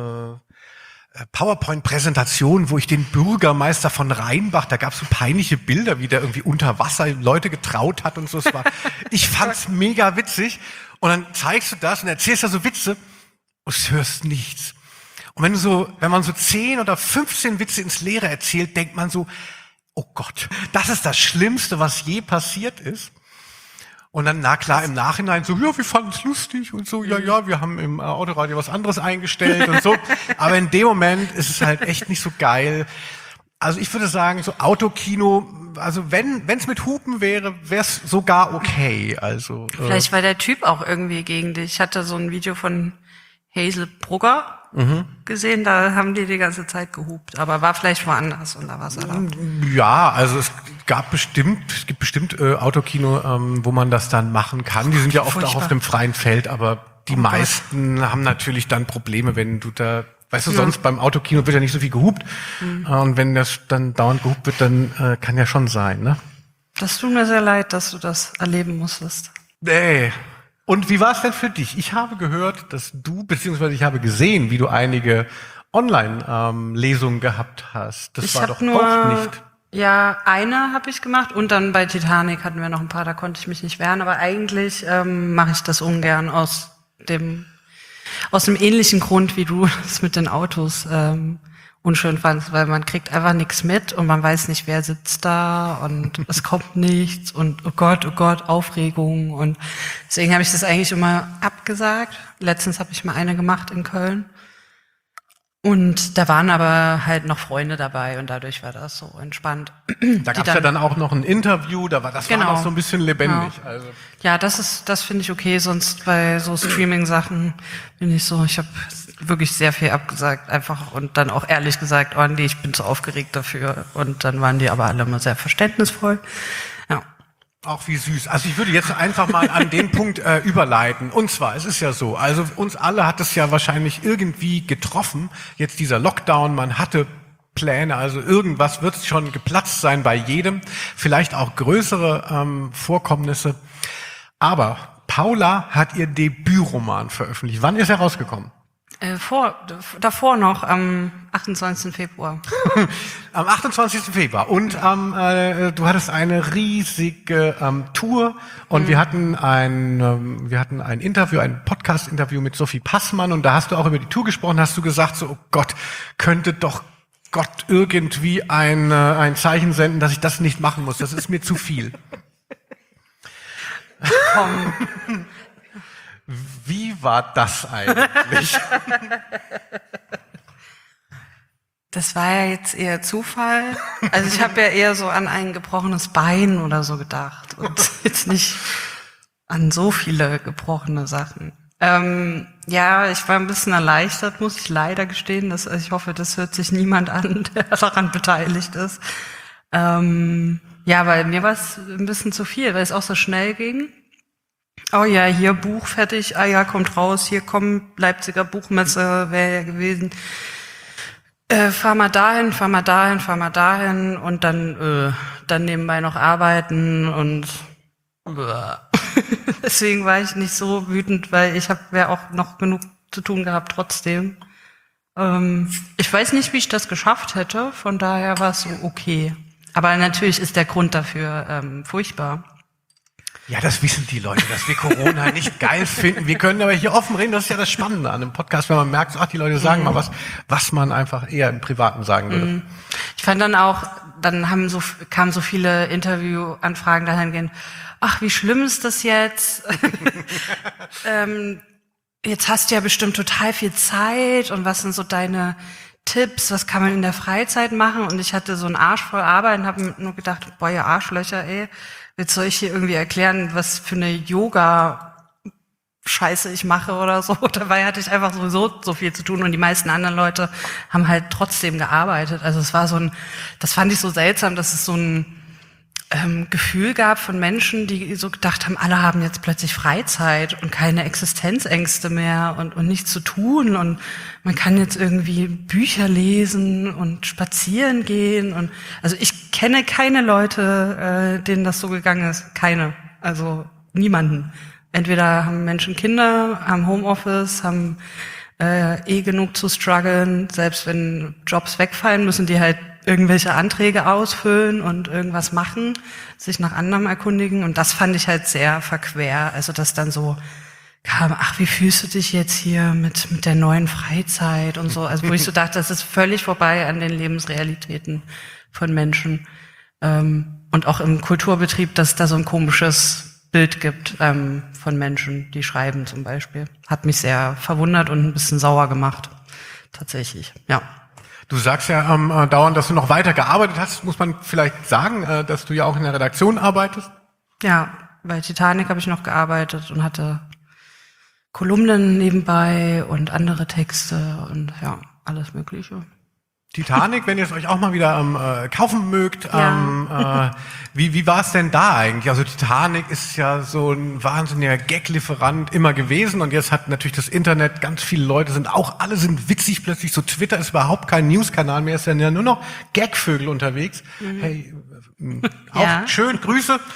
äh, PowerPoint-Präsentation, wo ich den Bürgermeister von Rheinbach, da gab es so peinliche Bilder, wie der irgendwie unter Wasser Leute getraut hat und so. Es war, ich fand's mega witzig. Und dann zeigst du das und erzählst da so Witze und du hörst nichts. Und wenn du so, wenn man so zehn oder fünfzehn Witze ins Leere erzählt, denkt man so, oh Gott, das ist das Schlimmste, was je passiert ist. Und dann, na klar, im Nachhinein so, ja, wir fanden es lustig und so, ja, ja, wir haben im Autoradio was anderes eingestellt und so. Aber in dem Moment ist es halt echt nicht so geil. Also ich würde sagen, so Autokino, also wenn wenn es mit Hupen wäre, wäre es sogar okay. Also vielleicht war der Typ auch irgendwie gegen dich. Ich hatte so ein Video von Hazel Brugger mhm. gesehen, da haben die die ganze Zeit gehupt, aber war vielleicht woanders und da war es erlaubt. Ja, also es gab bestimmt, es gibt bestimmt äh, Autokino, ähm, wo man das dann machen kann. Die sind ja oft Furchtbar. auch auf dem freien Feld, aber die oh meisten Gott. haben natürlich dann Probleme, wenn du da, weißt du, ja. sonst beim Autokino wird ja nicht so viel gehupt mhm. äh, und wenn das dann dauernd gehupt wird, dann äh, kann ja schon sein, ne? Das tut mir sehr leid, dass du das erleben musstest. Nee. Und wie war es denn für dich? Ich habe gehört, dass du, beziehungsweise ich habe gesehen, wie du einige Online-Lesungen ähm, gehabt hast. Das ich war doch nur, auch nicht. Ja, eine habe ich gemacht und dann bei Titanic hatten wir noch ein paar, da konnte ich mich nicht wehren. Aber eigentlich ähm, mache ich das ungern aus dem Aus einem ähnlichen Grund, wie du es mit den Autos ähm, unschön fandst, weil man kriegt einfach nichts mit und man weiß nicht, wer sitzt da und es kommt nichts und oh Gott, oh Gott, Aufregung und deswegen habe ich das eigentlich immer abgesagt. Letztens habe ich mal eine gemacht in Köln und da waren aber halt noch Freunde dabei und dadurch war das so entspannt. Da gab es ja dann auch noch ein Interview, da war das genau. war noch so ein bisschen lebendig. Ja, also. ja das ist, das finde ich okay, sonst bei so Streaming-Sachen bin ich so, ich habe wirklich sehr viel abgesagt, einfach und dann auch ehrlich gesagt, oh nee, ich bin zu aufgeregt dafür und dann waren die aber alle immer sehr verständnisvoll. Ja. Auch wie süß. Also ich würde jetzt einfach mal an den Punkt äh, überleiten. Und zwar, es ist ja so, also uns alle hat es ja wahrscheinlich irgendwie getroffen, jetzt dieser Lockdown, man hatte Pläne, also irgendwas wird schon geplatzt sein bei jedem, vielleicht auch größere ähm, Vorkommnisse. Aber Paula hat ihr Debütroman veröffentlicht. Wann ist er rausgekommen? Äh, vor, davor noch, am achtundzwanzigsten Februar. Am achtundzwanzigsten Februar. Und ähm, äh, du hattest eine riesige ähm, Tour und mhm. wir hatten ein ähm, wir hatten ein Interview, ein Podcast-Interview mit Sophie Passmann und da hast du auch über die Tour gesprochen, hast du gesagt, so, oh Gott, könnte doch Gott irgendwie ein, äh, ein Zeichen senden, dass ich das nicht machen muss. Das ist mir zu viel. Komm. Wie war das eigentlich? Das war ja jetzt eher Zufall. Also ich habe ja eher so an ein gebrochenes Bein oder so gedacht und jetzt nicht an so viele gebrochene Sachen. Ähm, ja, ich war ein bisschen erleichtert, muss ich leider gestehen. Dass, also ich hoffe, das hört sich niemand an, der daran beteiligt ist. Ähm, ja, weil mir war es ein bisschen zu viel, weil es auch so schnell ging. Oh ja, hier Buch fertig, ah ja, kommt raus, hier kommt Leipziger Buchmesse, wäre ja gewesen. Äh, fahr mal dahin, fahr mal dahin, fahr mal dahin und dann äh, dann nebenbei noch arbeiten und deswegen war ich nicht so wütend, weil ich habe ja auch noch genug zu tun gehabt trotzdem. Ähm, ich weiß nicht, wie ich das geschafft hätte, von daher war es so okay. Aber natürlich ist der Grund dafür ähm, furchtbar. Ja, das wissen die Leute, dass wir Corona nicht geil finden. Wir können aber hier offen reden. Das ist ja das Spannende an einem Podcast, wenn man merkt, ach, die Leute sagen mal was, was man einfach eher im Privaten sagen würde. Ich fand dann auch, dann haben so, kamen so viele Interviewanfragen dahingehend, ach, wie schlimm ist das jetzt? ähm, jetzt hast du ja bestimmt total viel Zeit und was sind so deine Tipps, was kann man in der Freizeit machen? Und ich hatte so einen Arsch voll Arbeit und habe nur gedacht, boah, ihr Arschlöcher, ey, jetzt soll ich hier irgendwie erklären, was für eine Yoga-Scheiße ich mache oder so. Dabei hatte ich einfach sowieso so viel zu tun und die meisten anderen Leute haben halt trotzdem gearbeitet. Also es war so ein, das fand ich so seltsam, dass es so ein ähm, Gefühl gab von Menschen, die so gedacht haben, alle haben jetzt plötzlich Freizeit und keine Existenzängste mehr und, und nichts zu tun und man kann jetzt irgendwie Bücher lesen und spazieren gehen und also ich kenne keine Leute, äh, denen das so gegangen ist. Keine. Also niemanden. Entweder haben Menschen Kinder, haben Homeoffice, haben äh, eh genug zu strugglen. Selbst wenn Jobs wegfallen, müssen die halt irgendwelche Anträge ausfüllen und irgendwas machen, sich nach anderem erkundigen. Und das fand ich halt sehr verquer. Also dass dann so kam, ach, wie fühlst du dich jetzt hier mit mit der neuen Freizeit und so. Also wo ich so dachte, das ist völlig vorbei an den Lebensrealitäten von Menschen. Ähm, und auch im Kulturbetrieb, dass es da so ein komisches Bild gibt ähm, von Menschen, die schreiben zum Beispiel. Hat mich sehr verwundert und ein bisschen sauer gemacht. Tatsächlich, ja. Du sagst ja ähm, äh, dauernd, dass du noch weiter gearbeitet hast. Muss man vielleicht sagen, äh, dass du ja auch in der Redaktion arbeitest? Ja, bei Titanic habe ich noch gearbeitet und hatte Kolumnen nebenbei und andere Texte und ja, alles Mögliche. Titanic, wenn ihr es euch auch mal wieder ähm, äh, kaufen mögt, Ja. ähm, äh, wie, wie war es denn da eigentlich? Also Titanic ist ja so ein wahnsinniger Gag-Lieferant immer gewesen und jetzt hat natürlich das Internet, ganz viele Leute sind auch, alle sind witzig plötzlich, so Twitter ist überhaupt kein News-Kanal mehr, ist ja nur noch Gagvögel unterwegs. Mhm. Hey, äh, auch Ja. schön, Grüße.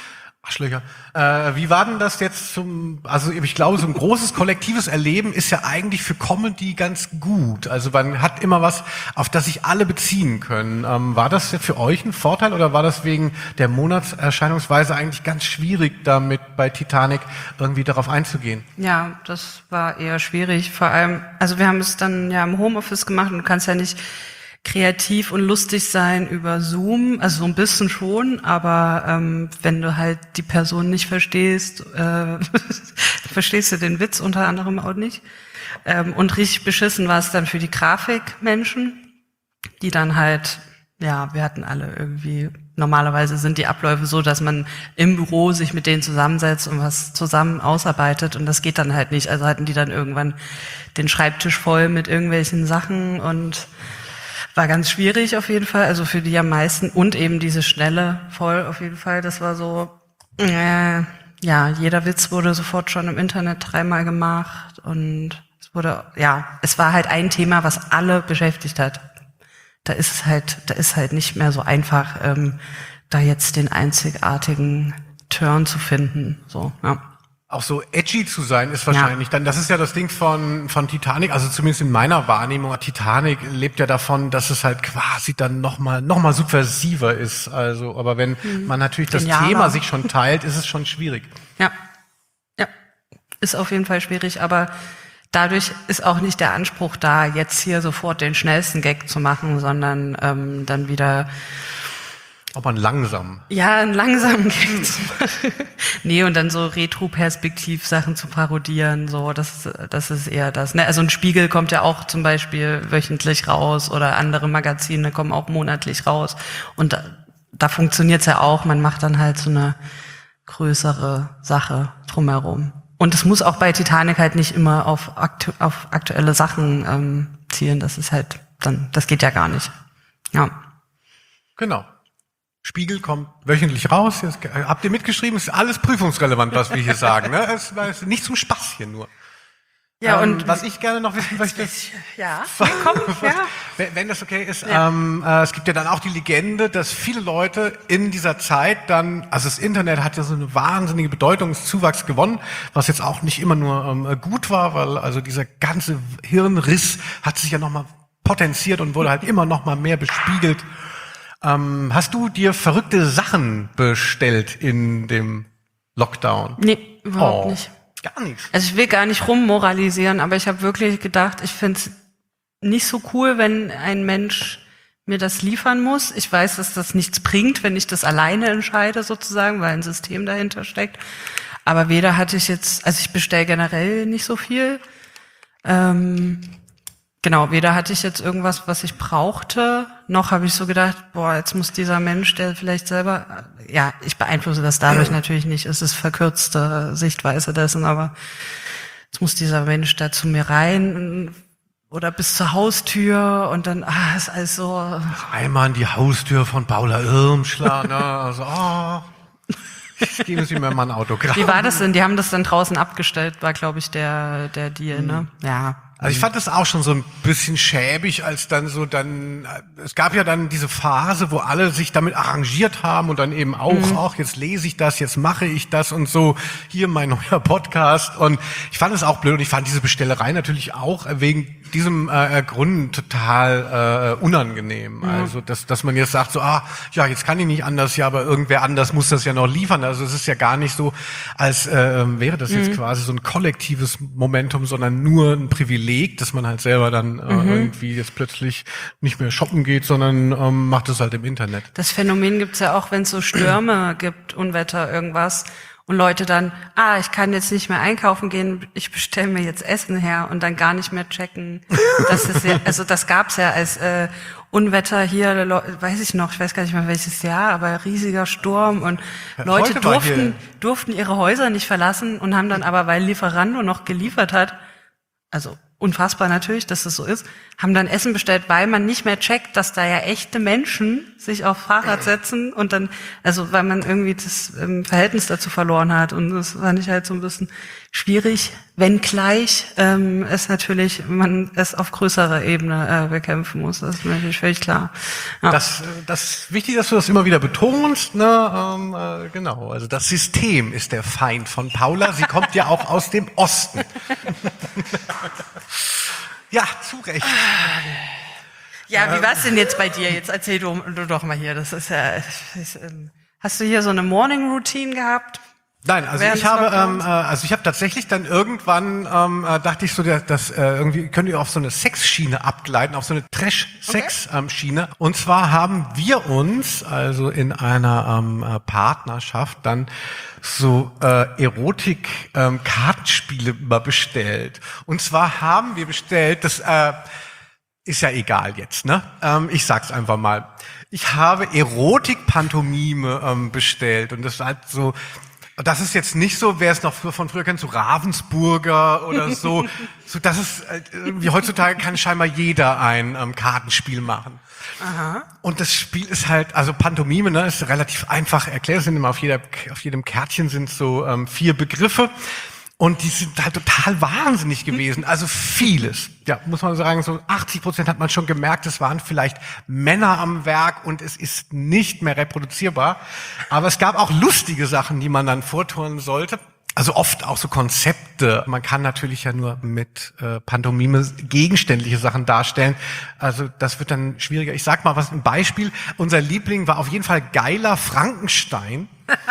Arschlöcher. Äh, wie war denn das jetzt zum, also ich glaube, so ein großes kollektives Erleben ist ja eigentlich für Comedy ganz gut. Also man hat immer was, auf das sich alle beziehen können. Ähm, war das für euch ein Vorteil oder war das wegen der Monatserscheinungsweise eigentlich ganz schwierig, damit bei Titanic irgendwie darauf einzugehen? Ja, das war eher schwierig. Vor allem, also wir haben es dann ja im Homeoffice gemacht und du kannst ja nicht kreativ und lustig sein über Zoom, also so ein bisschen schon, aber ähm, wenn du halt die Person nicht verstehst, äh, verstehst du den Witz unter anderem auch nicht. Ähm, und richtig beschissen war es dann für die Grafikmenschen, die dann halt, ja, wir hatten alle irgendwie, normalerweise sind die Abläufe so, dass man im Büro sich mit denen zusammensetzt und was zusammen ausarbeitet und das geht dann halt nicht. Also hatten die dann irgendwann den Schreibtisch voll mit irgendwelchen Sachen und war ganz schwierig auf jeden Fall, also für die am meisten und eben diese Schnelle voll auf jeden Fall. Das war so, äh, ja, jeder Witz wurde sofort schon im Internet dreimal gemacht und es wurde, ja, es war halt ein Thema, was alle beschäftigt hat. Da ist es halt, da ist halt nicht mehr so einfach, ähm, da jetzt den einzigartigen Turn zu finden, so, ja. Auch so edgy zu sein ist wahrscheinlich ja. dann, das ist ja das Ding von, von Titanic, also zumindest in meiner Wahrnehmung, Titanic lebt ja davon, dass es halt quasi dann nochmal, noch mal subversiver ist, also, aber wenn hm. man natürlich das Genialer. Thema sich schon teilt, ist es schon schwierig. Ja. Ja. Ist auf jeden Fall schwierig, aber dadurch ist auch nicht der Anspruch da, jetzt hier sofort den schnellsten Gag zu machen, sondern, ähm, dann wieder, aber einen langsam. Ja, einen langsamen Gag zu machen. Nee, und dann so Retro-Perspektiv-Sachen zu parodieren, so, das, das ist eher das, ne? Also ein Spiegel kommt ja auch zum Beispiel wöchentlich raus oder andere Magazine kommen auch monatlich raus. Und da, da funktioniert's ja auch, man macht dann halt so eine größere Sache drumherum. Und es muss auch bei Titanic halt nicht immer auf, aktu- auf aktuelle Sachen ähm, zielen, das ist halt dann, das geht ja gar nicht. Ja. Genau. Spiegel kommt wöchentlich raus. Jetzt, habt ihr mitgeschrieben? Es ist alles prüfungsrelevant, was wir hier sagen. Ne? Es ist nicht zum Spaß hier nur. Ja, ähm, und was ich gerne noch wissen möchte, ja, komm, ja. Wenn, wenn das okay ist, ja. ähm, äh, es gibt ja dann auch die Legende, dass viele Leute in dieser Zeit dann, also das Internet hat ja so eine wahnsinnige Bedeutungszuwachs gewonnen, was jetzt auch nicht immer nur ähm, gut war, weil also dieser ganze Hirnriss hat sich ja nochmal potenziert und wurde halt immer noch mal mehr bespiegelt. Ähm, hast du dir verrückte Sachen bestellt in dem Lockdown? Nee, überhaupt oh, nicht. Gar nichts. Also ich will gar nicht rummoralisieren, aber ich habe wirklich gedacht, ich finde es nicht so cool, wenn ein Mensch mir das liefern muss. Ich weiß, dass das nichts bringt, wenn ich das alleine entscheide sozusagen, weil ein System dahinter steckt. Aber weder hatte ich jetzt, also ich bestelle generell nicht so viel. Ähm, Genau, weder hatte ich jetzt irgendwas, was ich brauchte, noch habe ich so gedacht, boah, jetzt muss dieser Mensch, der vielleicht selber, ja, ich beeinflusse das dadurch natürlich nicht, es ist verkürzte Sichtweise dessen, aber jetzt muss dieser Mensch da zu mir rein oder bis zur Haustür und dann, ah, ist alles so. Einmal an die Haustür von Paula Irmschler, ne, also, oh, geben Sie mir mal ein Autogramm. Wie war das denn? Die haben das dann draußen abgestellt, war, glaube ich, der, der Deal, mhm. ne? Ja. Also ich fand das auch schon so ein bisschen schäbig, als dann so dann, es gab ja dann diese Phase, wo alle sich damit arrangiert haben und dann eben auch, mhm. auch jetzt lese ich das, jetzt mache ich das und so, hier mein neuer Podcast und ich fand es auch blöd und ich fand diese Bestellerei natürlich auch wegen diesem äh, Grund total äh, unangenehm. Mhm. Also, dass, dass man jetzt sagt so, ah, ja, jetzt kann ich nicht anders, ja, aber irgendwer anders muss das ja noch liefern. Also es ist ja gar nicht so, als äh, wäre das jetzt mhm. quasi so ein kollektives Momentum, sondern nur ein Privileg, dass man halt selber dann äh, mhm. irgendwie jetzt plötzlich nicht mehr shoppen geht, sondern ähm, macht es halt im Internet. Das Phänomen gibt's ja auch, wenn es so Stürme gibt, Unwetter, irgendwas. Und Leute dann, ah, ich kann jetzt nicht mehr einkaufen gehen, ich bestelle mir jetzt Essen her und dann gar nicht mehr checken. Das ist ja, also das gab's ja als äh, Unwetter hier, weiß ich noch, ich weiß gar nicht mehr welches Jahr, aber riesiger Sturm und ja, Leute durften durften ihre Häuser nicht verlassen und haben dann aber, weil Lieferando noch geliefert hat, also unfassbar natürlich, dass das so ist, haben dann Essen bestellt, weil man nicht mehr checkt, dass da ja echte Menschen sich auf Fahrrad setzen und dann, also weil man irgendwie das ähm, Verhältnis dazu verloren hat. Und das fand ich halt so ein bisschen schwierig, wenngleich ähm, es natürlich, man es auf größerer Ebene äh, bekämpfen muss. Das ist mir natürlich völlig klar. Ja. Das, das ist wichtig, dass du das immer wieder betonst. Ne? Ähm, äh, genau, also das System ist der Feind von Paula. Sie kommt ja auch aus dem Osten. Ja, zu Recht. Ja, wie war's denn jetzt bei dir? Jetzt erzähl du, du doch mal hier. Das ist ja. Das, ähm, hast du hier so eine Morning Routine gehabt? Nein, also ich habe, ähm, äh, also ich habe tatsächlich dann irgendwann ähm, äh, dachte ich so, dass, dass äh, irgendwie könnt ihr auf so eine Sexschiene abgleiten, auf so eine Trash-Sex-Schiene. Okay. Und zwar haben wir uns also in einer ähm, äh, Partnerschaft dann so äh, Erotik-Kartenspiele ähm, mal bestellt. Und zwar haben wir bestellt, das äh, ist ja egal jetzt, ne? Ähm, ich sag's einfach mal. Ich habe Erotik-Pantomime ähm, bestellt und das war halt so. Das ist jetzt nicht so, wer es noch von früher kennt, so Ravensburger oder so. So, das ist irgendwie heutzutage kann scheinbar jeder ein ähm, Kartenspiel machen. Aha. Und das Spiel ist halt, also Pantomime, ne, ist relativ einfach erklärt. Es sind immer auf jeder, auf jedem Kärtchen sind so ähm, vier Begriffe. Und die sind halt total wahnsinnig gewesen. Also vieles. Ja, muss man sagen, so achtzig Prozent hat man schon gemerkt, es waren vielleicht Männer am Werk und es ist nicht mehr reproduzierbar. Aber es gab auch lustige Sachen, die man dann vorturnen sollte. Also oft auch so Konzepte. Man kann natürlich ja nur mit äh, Pantomime gegenständliche Sachen darstellen. Also das wird dann schwieriger. Ich sag mal was, ein Beispiel. Unser Liebling war auf jeden Fall Geiler Frankenstein.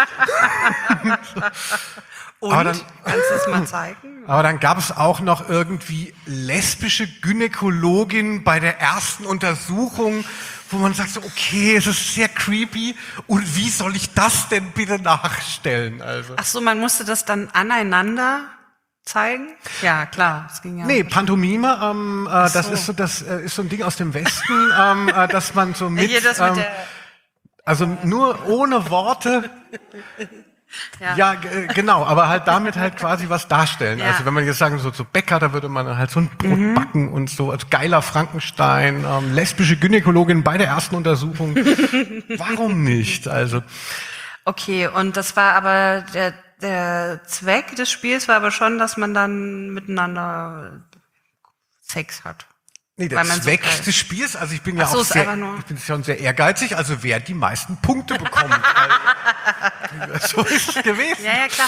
Und? Dann, kannst du es mal zeigen? Aber dann gab es auch noch irgendwie lesbische Gynäkologin bei der ersten Untersuchung, wo man sagt so, okay, es ist sehr creepy. Und wie soll ich das denn bitte nachstellen? Also. Ach so, man musste das dann aneinander zeigen? Ja, klar. Das ging ja nee, Pantomime, ähm, äh, so. das ist so, das äh, ist so ein Ding aus dem Westen, ähm, äh, dass man so mit, Hier das mit ähm, der also nur ohne Worte. Ja, ja g- genau, aber halt damit halt quasi was darstellen. Ja. Also wenn man jetzt sagen so zu Bäcker, da würde man halt so ein Brot mhm. backen und so als Geiler Frankenstein, ähm, lesbische Gynäkologin bei der ersten Untersuchung. Warum nicht? Also okay, und das war aber der der Zweck des Spiels war aber schon, dass man dann miteinander Sex hat. Nee, der Zweck so des Spiels, also ich bin ja so, auch sehr, ich bin schon sehr ehrgeizig, also wer die meisten Punkte bekommt. Also, so ist es gewesen. Ja, ja, klar.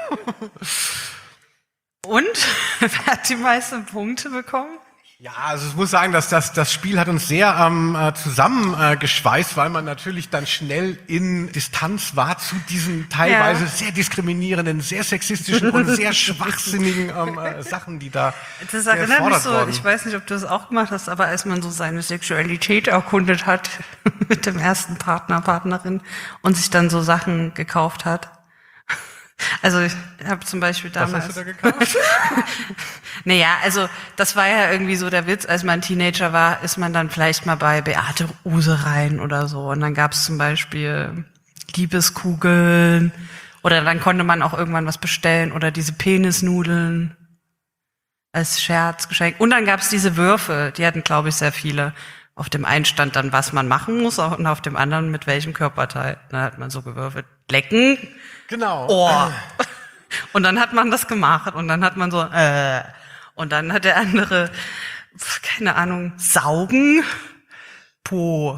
Und? Wer hat die meisten Punkte bekommen? Ja, also ich muss sagen, dass das, das Spiel hat uns sehr ähm, zusammengeschweißt, äh, weil man natürlich dann schnell in Distanz war zu diesen teilweise ja. sehr diskriminierenden, sehr sexistischen und sehr schwachsinnigen ähm, äh, Sachen, die da das erinnert mich so, worden. Ich weiß nicht, ob du das auch gemacht hast, aber als man so seine Sexualität erkundet hat mit dem ersten Partner, Partnerin und sich dann so Sachen gekauft hat. Also ich habe zum Beispiel damals... Was hast du da gekauft? Naja, also das war ja irgendwie so der Witz, als man Teenager war, ist man dann vielleicht mal bei Beate Uhse rein oder so. Und dann gab es zum Beispiel Liebeskugeln oder dann konnte man auch irgendwann was bestellen oder diese Penisnudeln als Scherzgeschenk. Und dann gab es diese Würfe, die hatten, glaube ich, sehr viele. Auf dem einen stand dann, was man machen muss und auf dem anderen mit welchem Körperteil. Da hat man so gewürfelt. Lecken. Genau. Oh. Und dann hat man das gemacht und dann hat man so, äh, und dann hat der andere, keine Ahnung, saugen, Po.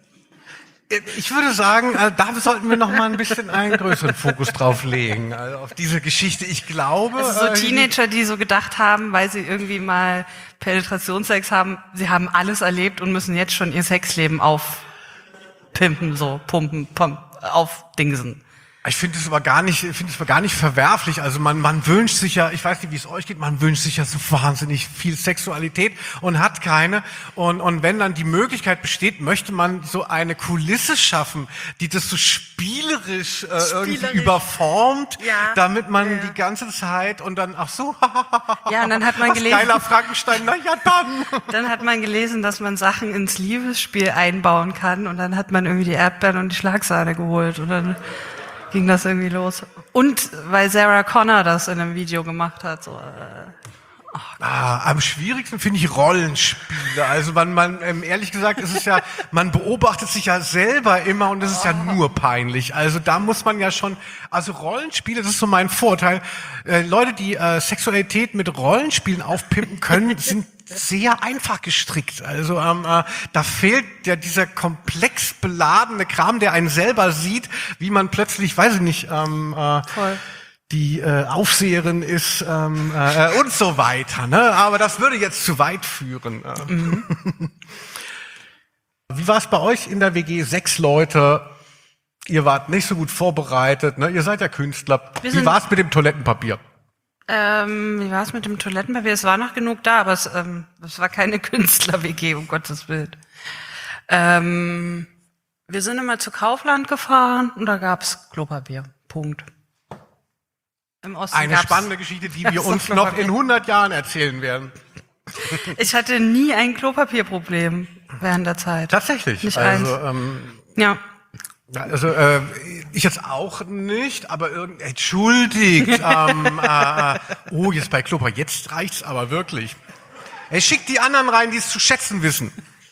Ich würde sagen, da sollten wir noch mal ein bisschen einen größeren Fokus drauf legen, also auf diese Geschichte. Ich glaube, also so Teenager, die so gedacht haben, weil sie irgendwie mal Penetrationssex haben, sie haben alles erlebt und müssen jetzt schon ihr Sexleben aufpimpen, so pumpen, pumpen, aufdingsen. Ich finde es aber gar nicht, ich finde es aber gar nicht verwerflich. Also man, man wünscht sich ja, ich weiß nicht, wie es euch geht, man wünscht sich ja so wahnsinnig viel Sexualität und hat keine. Und, und wenn dann die Möglichkeit besteht, möchte man so eine Kulisse schaffen, die das so spielerisch, äh, spielerisch. irgendwie überformt, ja. damit man ja. die ganze Zeit und dann, ach so, ja, und dann hat man gelesen, geiler Frankenstein, na ja dann. Dann hat man gelesen, dass man Sachen ins Liebesspiel einbauen kann und dann hat man irgendwie die Erdbeeren und die Schlagsahne geholt und dann ging das irgendwie los. Und weil Sarah Connor das in einem Video gemacht hat. So, äh, Ah, am schwierigsten finde ich Rollenspiele. Also man, man ähm, ehrlich gesagt, ist es ja, man beobachtet sich ja selber immer und das ist ja nur peinlich. Also da muss man ja schon, also Rollenspiele, das ist so mein Vorteil. Äh, Leute, die äh, Sexualität mit Rollenspielen aufpimpen können, sind sehr einfach gestrickt. Also ähm, äh, da fehlt ja dieser komplex beladene Kram, der einen selber sieht, wie man plötzlich, weiß ich nicht, ähm, äh, Voll. die äh, Aufseherin ist ähm, äh, und so weiter. Ne? Aber das würde jetzt zu weit führen. Mhm. Wie war es bei euch in der W G? Sechs Leute, ihr wart nicht so gut vorbereitet, ne? Ihr seid ja Künstler. Wir Wie war es mit dem Toilettenpapier? Ähm, wie war es mit dem Toilettenpapier? Es war noch genug da, aber es, ähm, es war keine Künstler-W G, um Gottes Willen. Ähm, wir sind immer zu Kaufland gefahren und da gab's Klopapier. Punkt. Im Osten Eine spannende Geschichte, die wir uns noch in hundert Jahren erzählen werden. Ich hatte nie ein Klopapierproblem während der Zeit. Tatsächlich. Nicht also, eins. Ähm, Ja. Also äh, ich jetzt auch nicht, aber irgend entschuldigt. ähm, äh, oh, jetzt bei Klopapier, jetzt reicht's aber wirklich. Er schickt die anderen rein, die es zu schätzen wissen.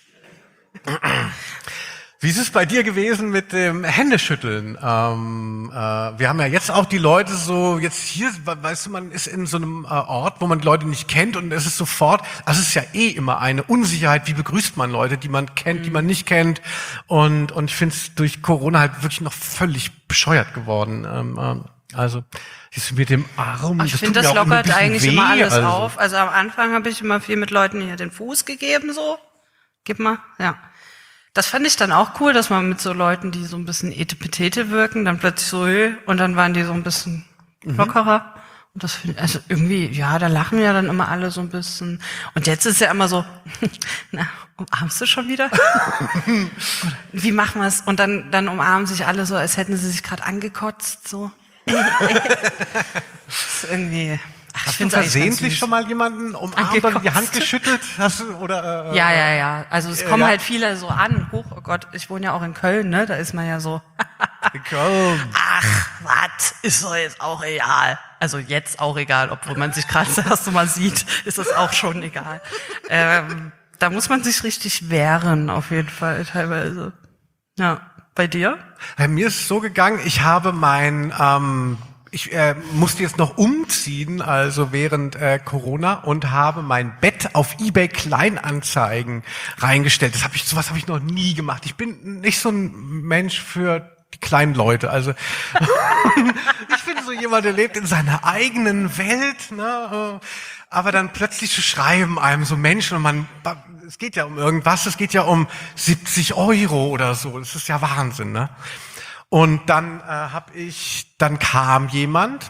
Wie ist es bei dir gewesen mit dem Händeschütteln? Ähm, äh, wir haben ja jetzt auch die Leute so, jetzt hier, weißt du, man ist in so einem äh, Ort, wo man die Leute nicht kennt und es ist sofort, also es ist ja eh immer eine Unsicherheit, wie begrüßt man Leute, die man kennt, mhm. die man nicht kennt und und ich finde es durch Corona halt wirklich noch völlig bescheuert geworden. Ähm, äh, also das mit dem Arm, ich das finde, das tut mir auch lockert ein eigentlich weh, immer alles also. auf. Also am Anfang habe ich immer viel mit Leuten hier den Fuß gegeben, so. Gib mal, ja. Das fand ich dann auch cool, dass man mit so Leuten, die so ein bisschen etepetete wirken, dann plötzlich so, und dann waren die so ein bisschen lockerer. Mhm. Und das finde ich, also irgendwie, ja, da lachen ja dann immer alle so ein bisschen. Und jetzt ist ja immer so, na, umarmst du schon wieder? Wie machen wir es? Und dann, dann umarmen sich alle so, als hätten sie sich gerade angekotzt, so. Das ist irgendwie... Ach, Hast du versehentlich schon mal jemanden umarmt oder die Hand geschüttelt? Hast du, oder, äh, ja, ja, ja. Also es kommen ja. halt viele so an. Hoch, oh Gott, ich wohne ja auch in Köln, ne? Da ist man ja so. In Köln. Ach, was? Ist doch jetzt auch egal. Also jetzt auch egal, obwohl man sich gerade das erste Mal sieht, ist es auch schon egal. Ähm, da muss man sich richtig wehren, auf jeden Fall, teilweise. Ja. Bei dir? Bei mir ist es so gegangen, ich habe mein... Ähm, Ich äh, musste jetzt noch umziehen, also während äh, Corona, und habe mein Bett auf eBay Kleinanzeigen reingestellt. Das habe ich, sowas habe ich noch nie gemacht. Ich bin nicht so ein Mensch für die kleinen Leute. Also ich bin so jemand, der lebt in seiner eigenen Welt, ne? Aber dann plötzlich zu schreiben einem so Menschen und man, es geht ja um irgendwas, es geht ja um siebzig Euro oder so. Das ist ja Wahnsinn, ne? Und dann äh, habe ich, dann kam jemand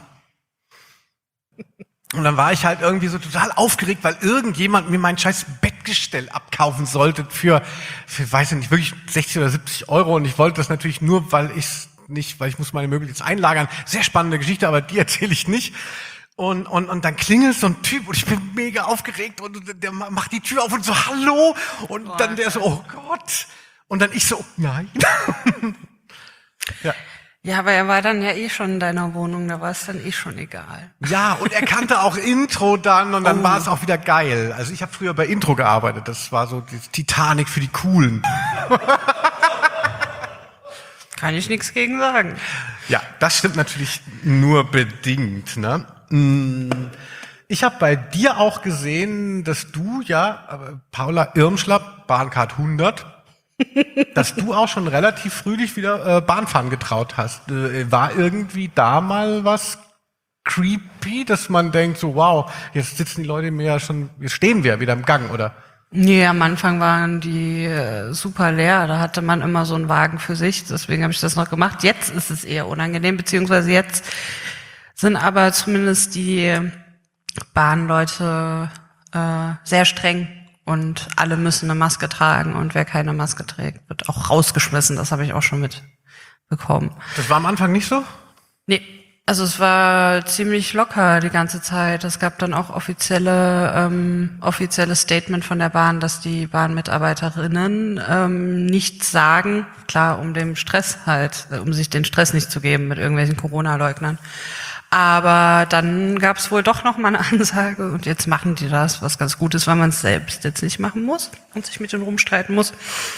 und dann war ich halt irgendwie so total aufgeregt, weil irgendjemand mir mein scheiß Bettgestell abkaufen sollte für, für, weiß ich nicht, wirklich sechzig oder siebzig Euro und ich wollte das natürlich nur, weil ich nicht, weil ich muss meine Möbel jetzt einlagern. Sehr spannende Geschichte, aber die erzähle ich nicht. Und, und, und dann klingelt so ein Typ und ich bin mega aufgeregt und der macht die Tür auf und so, hallo, und oh, dann der so, oh Gott, und dann ich so, nein. Ja. Ja, aber er war dann ja eh schon in deiner Wohnung, da war es dann eh schon egal. Ja, und er kannte auch Intro dann und dann oh. war es auch wieder geil. Also ich habe früher bei Intro gearbeitet, das war so die Titanic für die Coolen. Kann ich nichts gegen sagen. Ja, das stimmt natürlich nur bedingt, ne? Ich habe bei dir auch gesehen, dass du, ja, Paula Irmschler, Bahncard hundert, dass du auch schon relativ früh dich wieder äh, Bahnfahren getraut hast. Äh, war irgendwie da mal was creepy, dass man denkt so, wow, jetzt sitzen die Leute mir ja schon, jetzt stehen wir wieder im Gang, oder? Nee, am Anfang waren die äh, super leer, da hatte man immer so einen Wagen für sich, deswegen habe ich das noch gemacht. Jetzt ist es eher unangenehm, beziehungsweise jetzt sind aber zumindest die Bahnleute äh, sehr streng. Und alle müssen eine Maske tragen und wer keine Maske trägt, wird auch rausgeschmissen. Das habe ich auch schon mitbekommen. Das war am Anfang nicht so? Nee, also es war ziemlich locker die ganze Zeit. Es gab dann auch offizielle ähm, offizielles Statement von der Bahn, dass die Bahnmitarbeiterinnen ähm, nichts sagen. Klar, um dem Stress halt, um sich den Stress nicht zu geben mit irgendwelchen Corona-Leugnern. Aber dann gab es wohl doch noch mal eine Ansage und jetzt machen die das, was ganz gut ist, weil man es selbst jetzt nicht machen muss und sich mit denen rumstreiten muss.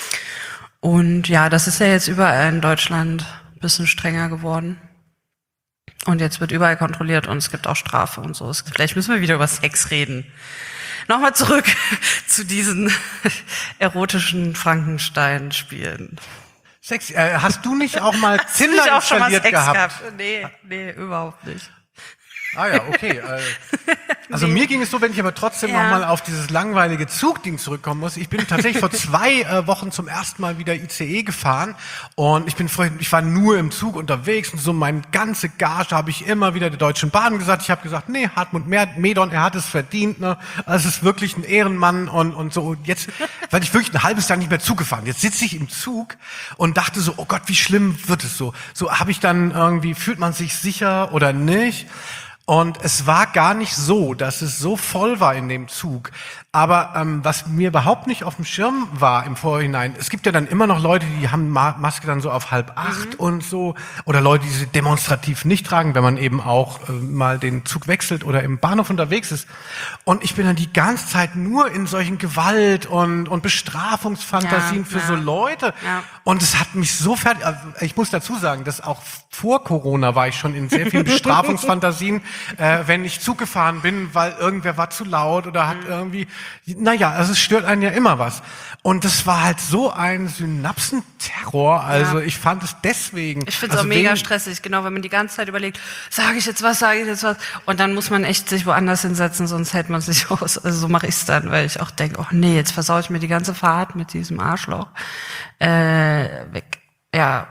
Und ja, das ist ja jetzt überall in Deutschland ein bisschen strenger geworden. Und jetzt wird überall kontrolliert und es gibt auch Strafe und so. Vielleicht müssen wir wieder über Sex reden. Nochmal zurück zu diesen erotischen Frankenstein-Spielen. Sex, äh, hast du nicht auch mal Tinder Hast du nicht auch schon mal installiert Sex gehabt? gehabt? Nee, nee, überhaupt nicht. Ah ja, okay. Also nee. Mir ging es so, wenn ich aber trotzdem ja. nochmal auf dieses langweilige Zugding zurückkommen muss. Ich bin tatsächlich vor zwei äh, Wochen zum ersten Mal wieder I C E gefahren und ich bin vorhin, ich war nur im Zug unterwegs und so meine ganze Gage habe ich immer wieder der Deutschen Bahn gesagt. Ich habe gesagt, nee, Hartmut Medon, er hat es verdient. Ne? Also es ist wirklich ein Ehrenmann und und so. Und jetzt, weil ich wirklich ein halbes Jahr nicht mehr Zug gefahren. Jetzt sitze ich im Zug und dachte so, oh Gott, wie schlimm wird es so? So habe ich dann irgendwie, fühlt man sich sicher oder nicht? Und es war gar nicht so, dass es so voll war in dem Zug. Aber ähm, was mir überhaupt nicht auf dem Schirm war im Vorhinein, es gibt ja dann immer noch Leute, die haben Ma- Maske dann so auf halb acht mhm. und so. Oder Leute, die sie demonstrativ nicht tragen, wenn man eben auch äh, mal den Zug wechselt oder im Bahnhof unterwegs ist. Und ich bin dann die ganze Zeit nur in solchen Gewalt- und, und Bestrafungsfantasien ja, für ja. so Leute. Ja. Und es hat mich so fertig... Ich muss dazu sagen, dass auch vor Corona war ich schon in sehr vielen Bestrafungsfantasien, äh, wenn ich Zug gefahren bin, weil irgendwer war zu laut oder hat mhm. irgendwie... Naja, also es stört einen ja immer was. Und das war halt so ein Synapsenterror. Also ja. ich fand es deswegen... Ich finde es also auch mega stressig, genau, wenn man die ganze Zeit überlegt, sage ich jetzt was, sage ich jetzt was. Und dann muss man echt sich woanders hinsetzen, sonst hält man sich aus. Also so mache ich es dann, weil ich auch denke, oh nee, jetzt versaue ich mir die ganze Fahrt mit diesem Arschloch äh, weg. Ja,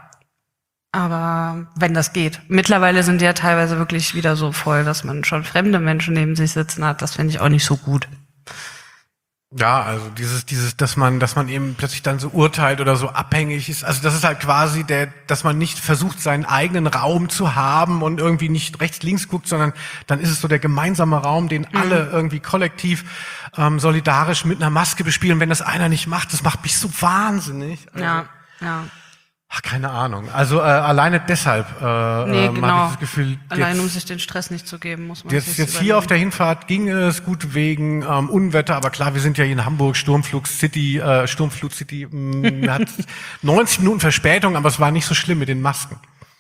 aber wenn das geht. Mittlerweile sind die ja teilweise wirklich wieder so voll, dass man schon fremde Menschen neben sich sitzen hat. Das finde ich auch nicht so gut. Ja, also dieses, dieses, dass man, dass man eben plötzlich dann so urteilt oder so abhängig ist. Also das ist halt quasi der, dass man nicht versucht, seinen eigenen Raum zu haben und irgendwie nicht rechts, links guckt, sondern dann ist es so der gemeinsame Raum, den mhm. alle irgendwie kollektiv ähm, solidarisch mit einer Maske bespielen. Wenn das einer nicht macht, das macht mich so wahnsinnig. Also, ja, ja. Ach, keine Ahnung. Also äh, alleine deshalb äh, nee, äh, genau. habe ich das Gefühl, allein jetzt, um sich den Stress nicht zu geben, muss man jetzt sich jetzt überlegen. hier auf der Hinfahrt ging es gut wegen ähm, Unwetter, aber klar, wir sind ja hier in Hamburg, Sturmflug City, äh, Sturmflut City, mh, hat neunzig Minuten Verspätung, aber es war nicht so schlimm mit den Masken.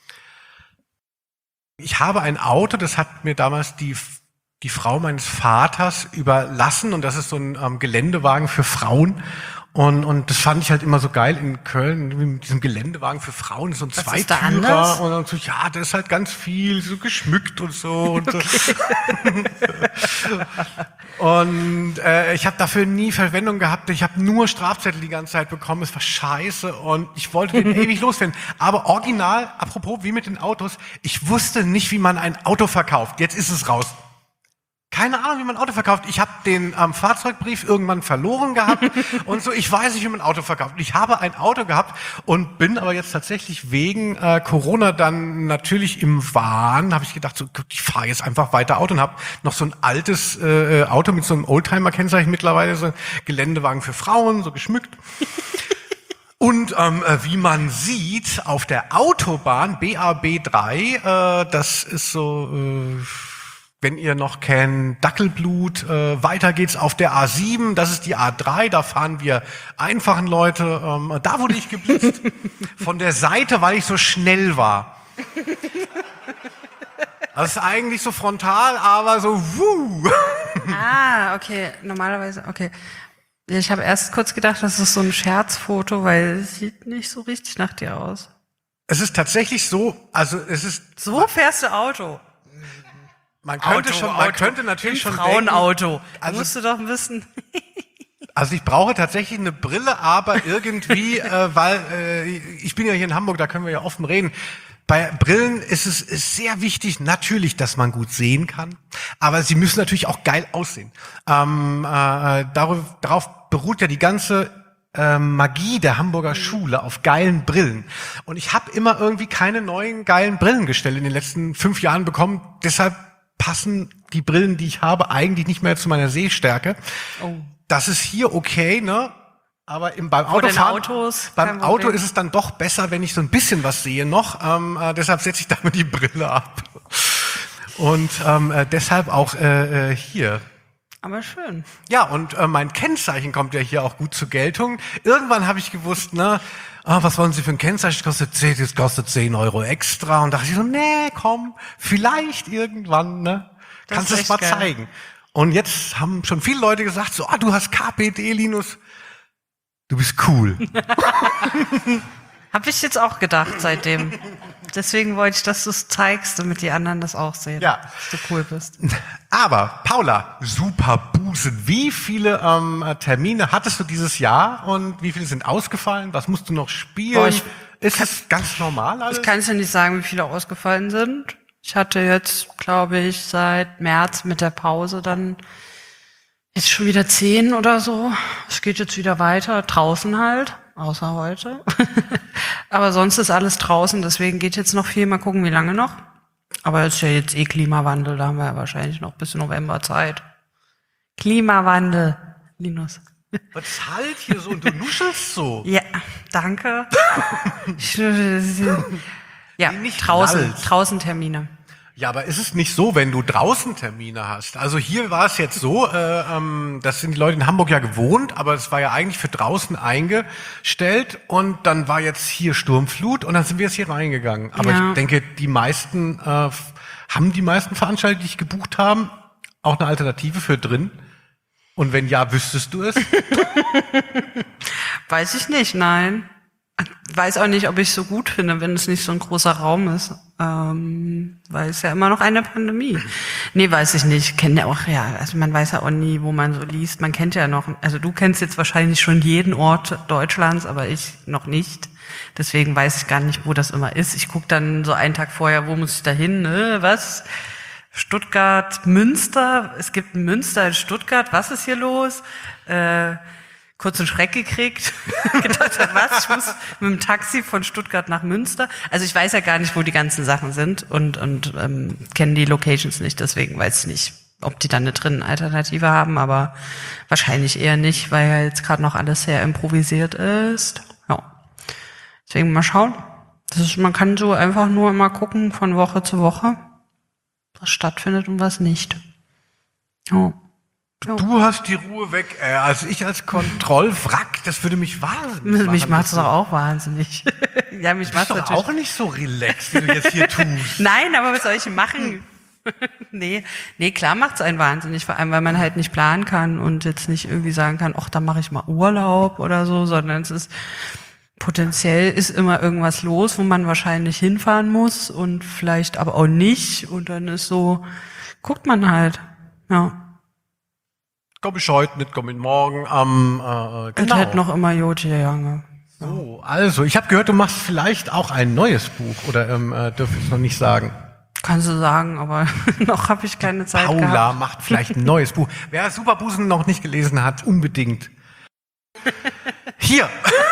Ich habe ein Auto, das hat mir damals die die Frau meines Vaters überlassen und das ist so ein ähm, Geländewagen für Frauen. Und, und das fand ich halt immer so geil in Köln, mit diesem Geländewagen für Frauen, so ein Was Zweitürer. ist da anders? Und dann so, ja, da ist halt ganz viel, so geschmückt und so. Und, okay. und äh, ich habe dafür nie Verwendung gehabt. Ich habe nur Strafzettel die ganze Zeit bekommen. Es war scheiße und ich wollte den ewig loswerden. Aber original, apropos, wie mit den Autos, ich wusste nicht, wie man ein Auto verkauft. Jetzt ist es raus. Keine Ahnung, wie man ein Auto verkauft. Ich habe den ähm, Fahrzeugbrief irgendwann verloren gehabt und so. Ich weiß nicht, wie man ein Auto verkauft. Ich habe ein Auto gehabt und bin aber jetzt tatsächlich wegen äh, Corona dann natürlich im Wahn, habe ich gedacht, so, ich fahre jetzt einfach weiter Auto und habe noch so ein altes äh, Auto mit so einem Oldtimer-Kennzeichen mittlerweile, so ein Geländewagen für Frauen, so geschmückt. Und ähm, wie man sieht, auf der Autobahn B A B drei, äh, das ist so... Äh, wenn ihr noch kennt, Dackelblut, äh, weiter geht's auf der A sieben, das ist die A drei, da fahren wir einfachen Leute, ähm, da wurde ich geblitzt, von der Seite, weil ich so schnell war. Das ist eigentlich so frontal, aber so wuh. Ah, okay, normalerweise, okay. Ich habe erst kurz gedacht, das ist so ein Scherzfoto, weil es sieht nicht so richtig nach dir aus. Es ist tatsächlich so, also es ist... So fährst du Auto. Man könnte Auto, schon, man Auto. könnte natürlich Im schon Frauenauto. denken, also, musst du doch wissen. Also ich brauche tatsächlich eine Brille, aber irgendwie, äh, weil äh, ich bin ja hier in Hamburg, da können wir ja offen reden. Bei Brillen ist es ist sehr wichtig, natürlich, dass man gut sehen kann, aber sie müssen natürlich auch geil aussehen. Ähm, äh, darauf, darauf beruht ja die ganze äh, Magie der Hamburger Schule auf geilen Brillen. Und ich habe immer irgendwie keine neuen geilen Brillengestelle in den letzten fünf Jahren bekommen. Deshalb passen die Brillen, die ich habe, eigentlich nicht mehr zu meiner Sehstärke. Oh. Das ist hier okay, ne? Aber im, beim Autofahren, Autos, beim Auto ist es dann doch besser, wenn ich so ein bisschen was sehe noch. Ähm, äh, deshalb setze ich damit die Brille ab. Und ähm, äh, deshalb auch äh, äh, hier. Aber schön. Ja, und äh, mein Kennzeichen kommt ja hier auch gut zur Geltung. Irgendwann habe ich gewusst, ne, ah, was wollen Sie für ein Kennzeichen? Das kostet zehn, das kostet zehn Euro extra. Und dachte ich so, nee, komm, vielleicht irgendwann, ne? Das Kannst du ist es mal echt geil. zeigen. Und jetzt haben schon viele Leute gesagt, so, ah, du hast K P D, Linus. Du bist cool. Habe ich jetzt auch gedacht seitdem. Deswegen wollte ich, dass du es zeigst, damit die anderen das auch sehen. Ja. Dass du cool bist. Aber, Paula, super Busen. Wie viele ähm, Termine hattest du dieses Jahr und wie viele sind ausgefallen? Was musst du noch spielen? Boah, ich Ist es ganz normal alles? Ich kann es ja nicht sagen, wie viele ausgefallen sind. Ich hatte jetzt, glaube ich, seit März mit der Pause dann jetzt schon wieder zehn oder so. Es geht jetzt wieder weiter, draußen halt, außer heute. Aber sonst ist alles draußen, deswegen geht jetzt noch viel. Mal gucken, wie lange noch. Aber es ist ja jetzt eh Klimawandel, da haben wir ja wahrscheinlich noch bis November Zeit. Klimawandel, Linus. Was halt hier so und du nuschelst so? Ja, danke. Ja, Nee, nicht draußen, lallt. draußen Termine. Ja, aber ist es nicht so, wenn du draußen Termine hast? Also hier war es jetzt so, äh, ähm, das sind die Leute in Hamburg ja gewohnt, aber es war ja eigentlich für draußen eingestellt und dann war jetzt hier Sturmflut und dann sind wir jetzt hier reingegangen. Aber Ja. ich denke, die meisten, äh, haben die meisten Veranstalter, die ich gebucht haben, auch eine Alternative für drin? Und wenn ja, wüsstest du es? Weiß ich nicht, nein. Weiß auch nicht, ob ich es so gut finde, wenn es nicht so ein großer Raum ist. Ähm, weil es ja immer noch eine Pandemie. Nee, weiß ich nicht. Kennt ja auch, ja, also man weiß ja auch nie, wo man so liest. Man kennt ja noch, also du kennst jetzt wahrscheinlich schon jeden Ort Deutschlands, aber ich noch nicht. Deswegen weiß ich gar nicht, wo das immer ist. Ich gucke dann so einen Tag vorher, wo muss ich da hin, ne? Was? Stuttgart, Münster. Es gibt ein Münster in Stuttgart. Was ist hier los? Äh, kurz einen Schreck gekriegt. Gedacht, was? Ich muss mit dem Taxi von Stuttgart nach Münster. Also ich weiß ja gar nicht, wo die ganzen Sachen sind und und ähm, kenne die Locations nicht. Deswegen weiß ich nicht, ob die dann eine drinnen Alternative haben, aber wahrscheinlich eher nicht, weil ja jetzt gerade noch alles sehr improvisiert ist. Ja. Deswegen mal schauen. Das ist, man kann so einfach nur immer gucken von Woche zu Woche, was stattfindet und was nicht. Ja. Ja. Du hast die Ruhe weg. Äh, also ich als Kontrollwrack, das würde mich wahnsinnig Mich machen. macht's doch auch wahnsinnig. Ja, mich Du macht's bist doch natürlich. auch nicht so relaxed, wie du jetzt hier tust. Nein, aber was soll ich machen? nee, nee, klar macht's einen wahnsinnig, vor allem, weil man halt nicht planen kann und jetzt nicht irgendwie sagen kann, ach, dann mache ich mal Urlaub oder so, sondern es ist potenziell ist immer irgendwas los, wo man wahrscheinlich hinfahren muss und vielleicht aber auch nicht und dann ist so, guckt man halt, ja. Komm ich heute nicht, komm ich morgen am äh, Es genau. hat noch immer Joti Jange. So, also ich habe gehört, du machst vielleicht auch ein neues Buch oder ähm, äh, dürfen ich noch nicht sagen. Kannst du sagen, aber noch habe ich keine Zeit Paula gehabt. macht vielleicht ein neues Buch. Wer Superbusen noch nicht gelesen hat, unbedingt. Hier,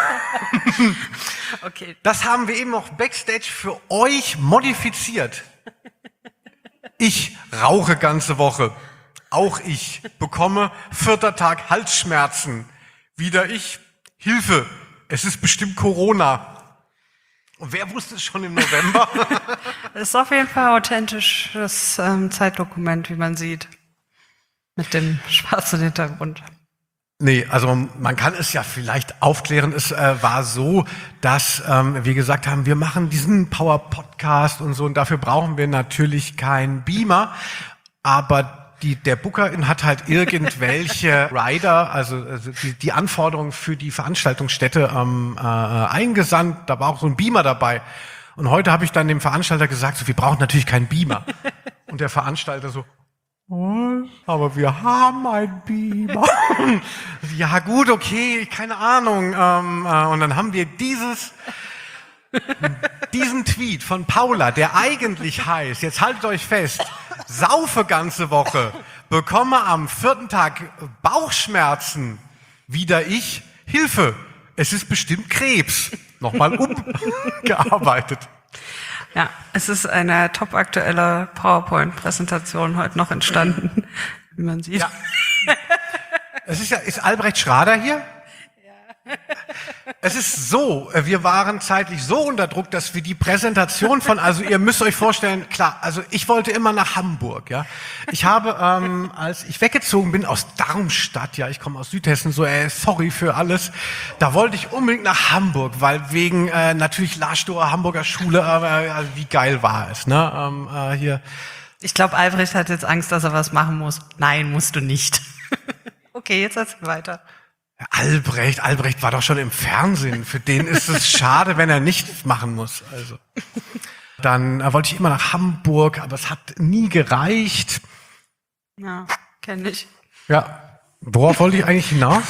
Okay. das haben wir eben noch Backstage für euch modifiziert. Ich rauche ganze Woche. Auch ich bekomme vierter Tag Halsschmerzen. Wieder ich. Hilfe. Es ist bestimmt Corona. Und wer wusste es schon im November? Das ist auf jeden Fall authentisches ähm, Zeitdokument, wie man sieht. Mit dem schwarzen Hintergrund. Nee, also man kann es ja vielleicht aufklären. Es äh, war so, dass ähm, wir gesagt haben, wir machen diesen Power-Podcast und so und dafür brauchen wir natürlich keinen Beamer. Aber die, der Booker hat halt irgendwelche Rider, also, also die, die Anforderungen für die Veranstaltungsstätte ähm, äh, eingesandt. Da war auch so ein Beamer dabei. Und heute habe ich dann dem Veranstalter gesagt, so, wir brauchen natürlich keinen Beamer. Und der Veranstalter so, oh, aber wir haben einen Beamer. Ja gut, okay, keine Ahnung. Ähm, äh, und dann haben wir dieses, diesen Tweet von Paula, der eigentlich heißt, jetzt haltet euch fest, saufe ganze Woche, bekomme am vierten Tag Bauchschmerzen, wieder ich, Hilfe, es ist bestimmt Krebs. Nochmal umgearbeitet. Ja, es ist eine topaktuelle PowerPoint-Präsentation heute noch entstanden, wie man sieht. Ja. Es ist ja, ist Albrecht Schrader hier? Ja. Es ist so, wir waren zeitlich so unter Druck, dass wir die Präsentation von, also ihr müsst euch vorstellen, klar, also ich wollte immer nach Hamburg, ja. Ich habe, ähm, als ich weggezogen bin aus Darmstadt, ja, ich komme aus Südhessen, so, äh, sorry für alles, da wollte ich unbedingt nach Hamburg, weil wegen äh, natürlich Larstower Hamburger Schule, aber äh, wie geil war es, ne? Ähm, äh, hier. Ich glaube, Albrecht hat jetzt Angst, dass er was machen muss. Nein, musst du nicht. Okay, jetzt erzähl weiter. Albrecht, Albrecht war doch schon im Fernsehen. Für den ist es schade, wenn er nichts machen muss. Also dann äh, wollte ich immer nach Hamburg, aber es hat nie gereicht. Ja, kenne ich. Ja, worauf wollte ich eigentlich hinaus?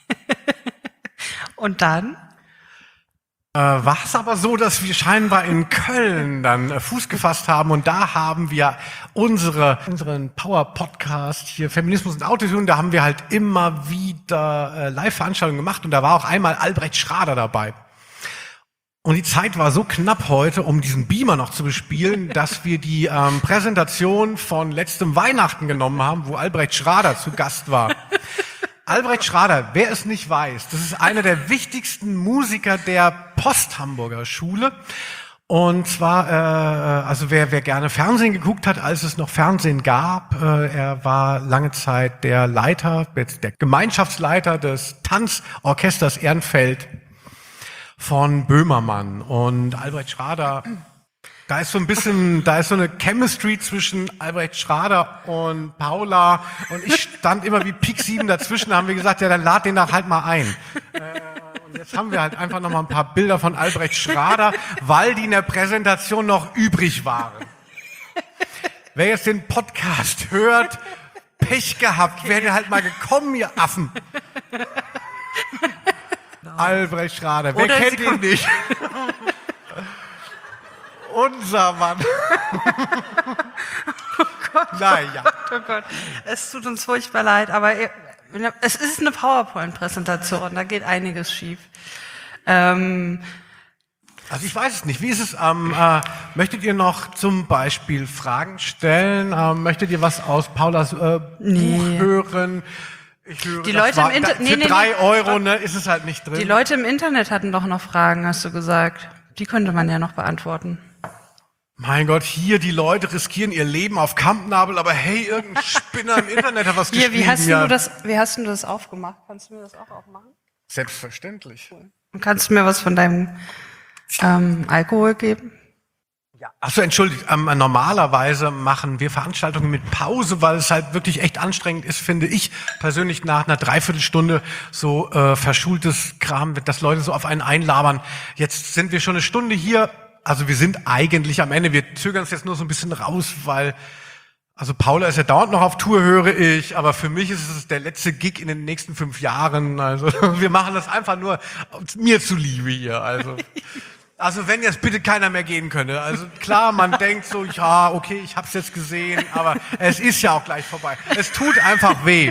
Und dann? Äh, war es aber so, dass wir scheinbar in Köln dann äh, Fuß gefasst haben und da haben wir unsere unseren Power-Podcast hier Feminismus und Autotune, da haben wir halt immer wieder äh, Live-Veranstaltungen gemacht und da war auch einmal Albrecht Schrader dabei. Und die Zeit war so knapp heute, um diesen Beamer noch zu bespielen, dass wir die ähm, Präsentation von letztem Weihnachten genommen haben, wo Albrecht Schrader zu Gast war. Albrecht Schrader, wer es nicht weiß, das ist einer der wichtigsten Musiker der Post-Hamburger Schule. Und zwar, äh, also wer, wer gerne Fernsehen geguckt hat, als es noch Fernsehen gab, äh, er war lange Zeit der Leiter, der Gemeinschaftsleiter des Tanzorchesters Ehrenfeld von Böhmermann. Und Albrecht Schrader, da ist so ein bisschen, da ist so eine Chemistry zwischen Albrecht Schrader und Paula und ich stand immer wie Pik sieben dazwischen, da haben wir gesagt, ja, dann lad den doch halt mal ein. Äh, und jetzt haben wir halt einfach noch mal ein paar Bilder von Albrecht Schrader, weil die in der Präsentation noch übrig waren. Wer jetzt den Podcast hört, Pech gehabt, okay. Wäre halt mal gekommen, ihr Affen. Albrecht Schrader, wer Oder kennt ihn nicht? Unser Mann. Oh Gott, naja. oh Gott, oh Gott. Es tut uns furchtbar leid, aber es ist eine PowerPoint-Präsentation, da geht einiges schief. Ähm, also ich weiß es nicht. Wie ist es? Ähm, äh, möchtet ihr noch zum Beispiel Fragen stellen? Ähm, möchtet ihr was aus Paulas äh, nee. Buch hören? Ich höre, die Leute war, im Inter- da, nee, für nee, drei nee. Euro ne, ist es halt nicht drin. Die Leute im Internet hatten doch noch Fragen, hast du gesagt. Die könnte man ja noch beantworten. Mein Gott, hier die Leute riskieren ihr Leben auf Kampnabel, aber hey, irgendein Spinner im Internet hat was Hier, geschrieben. wie hast, ja. du das, wie hast du das aufgemacht? Kannst du mir das auch aufmachen? Selbstverständlich. Und kannst du mir was von deinem ähm, Alkohol geben? Ja. Ach so, entschuldigt. Ähm, normalerweise machen wir Veranstaltungen mit Pause, weil es halt wirklich echt anstrengend ist, finde ich persönlich nach einer Dreiviertelstunde so äh, verschultes Kram, dass Leute so auf einen einlabern. Jetzt sind wir schon eine Stunde hier. Also wir sind eigentlich am Ende, wir zögern es jetzt nur so ein bisschen raus, weil, also Paula ist ja dauernd noch auf Tour, höre ich, aber für mich ist es der letzte Gig in den nächsten fünf Jahren. Also wir machen das einfach nur mir zuliebe hier. Also, also wenn jetzt bitte keiner mehr gehen könne. Also klar, man denkt so, ja, okay, ich hab's jetzt gesehen, aber es ist ja auch gleich vorbei. Es tut einfach weh.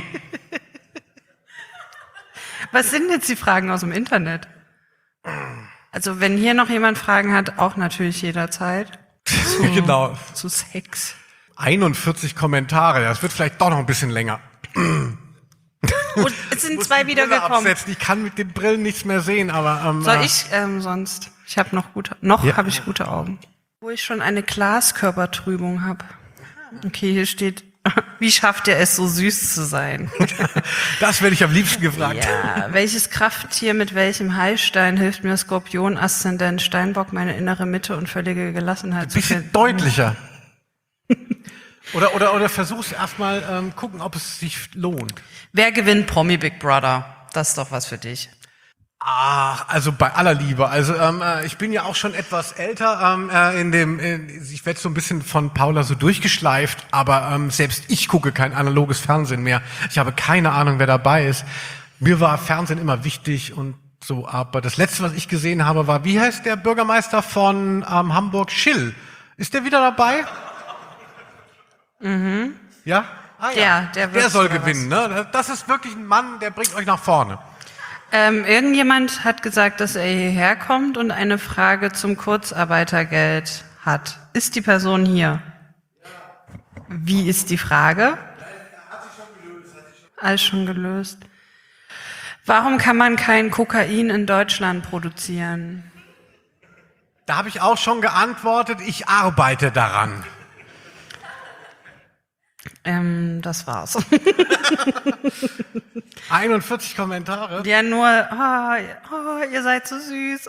Was sind jetzt die Fragen aus dem Internet? Also wenn hier noch jemand Fragen hat, auch natürlich jederzeit. Zu, genau. Zu Sex. einundvierzig Kommentare, das wird vielleicht doch noch ein bisschen länger. Und es sind zwei wiedergekommen. Absetzen. Ich kann mit den Brillen nichts mehr sehen, aber... Ähm, Soll ich ähm, sonst? Ich habe noch gute, noch ja. habe ich gute Augen. Wo ich schon eine Glaskörpertrübung habe. Okay, hier steht, wie schafft er es, so süß zu sein? Das werde ich am liebsten gefragt. Ja, welches Krafttier mit welchem Heilstein hilft mir Skorpion, Aszendent, Steinbock, meine innere Mitte und völlige Gelassenheit zu bisschen finden? Deutlicher. Oder, oder, oder versuch's erstmal, ähm, gucken, ob es sich lohnt. Wer gewinnt Promi Big Brother? Das ist doch was für dich. Ach, also bei aller Liebe. Also ähm, ich bin ja auch schon etwas älter. Ähm, äh, in dem, in, ich werde so ein bisschen von Paula so durchgeschleift, aber ähm, selbst ich gucke kein analoges Fernsehen mehr. Ich habe keine Ahnung, wer dabei ist. Mir war Fernsehen immer wichtig und so. Aber das Letzte, was ich gesehen habe, war, wie heißt der Bürgermeister von ähm, Hamburg? Schill. Ist der wieder dabei? Mhm. Ja? Ah, ja. Ja, der, der soll gewinnen. Ne? Das ist wirklich ein Mann, der bringt euch nach vorne. Ähm, irgendjemand hat gesagt, dass er hierher kommt und eine Frage zum Kurzarbeitergeld hat. Ist die Person hier? Wie ist die Frage? Alles schon gelöst. Warum kann man kein Kokain in Deutschland produzieren? Da habe ich auch schon geantwortet, ich arbeite daran. Ähm, das war's. einundvierzig Kommentare. Ja, nur, oh, oh, ihr seid so süß.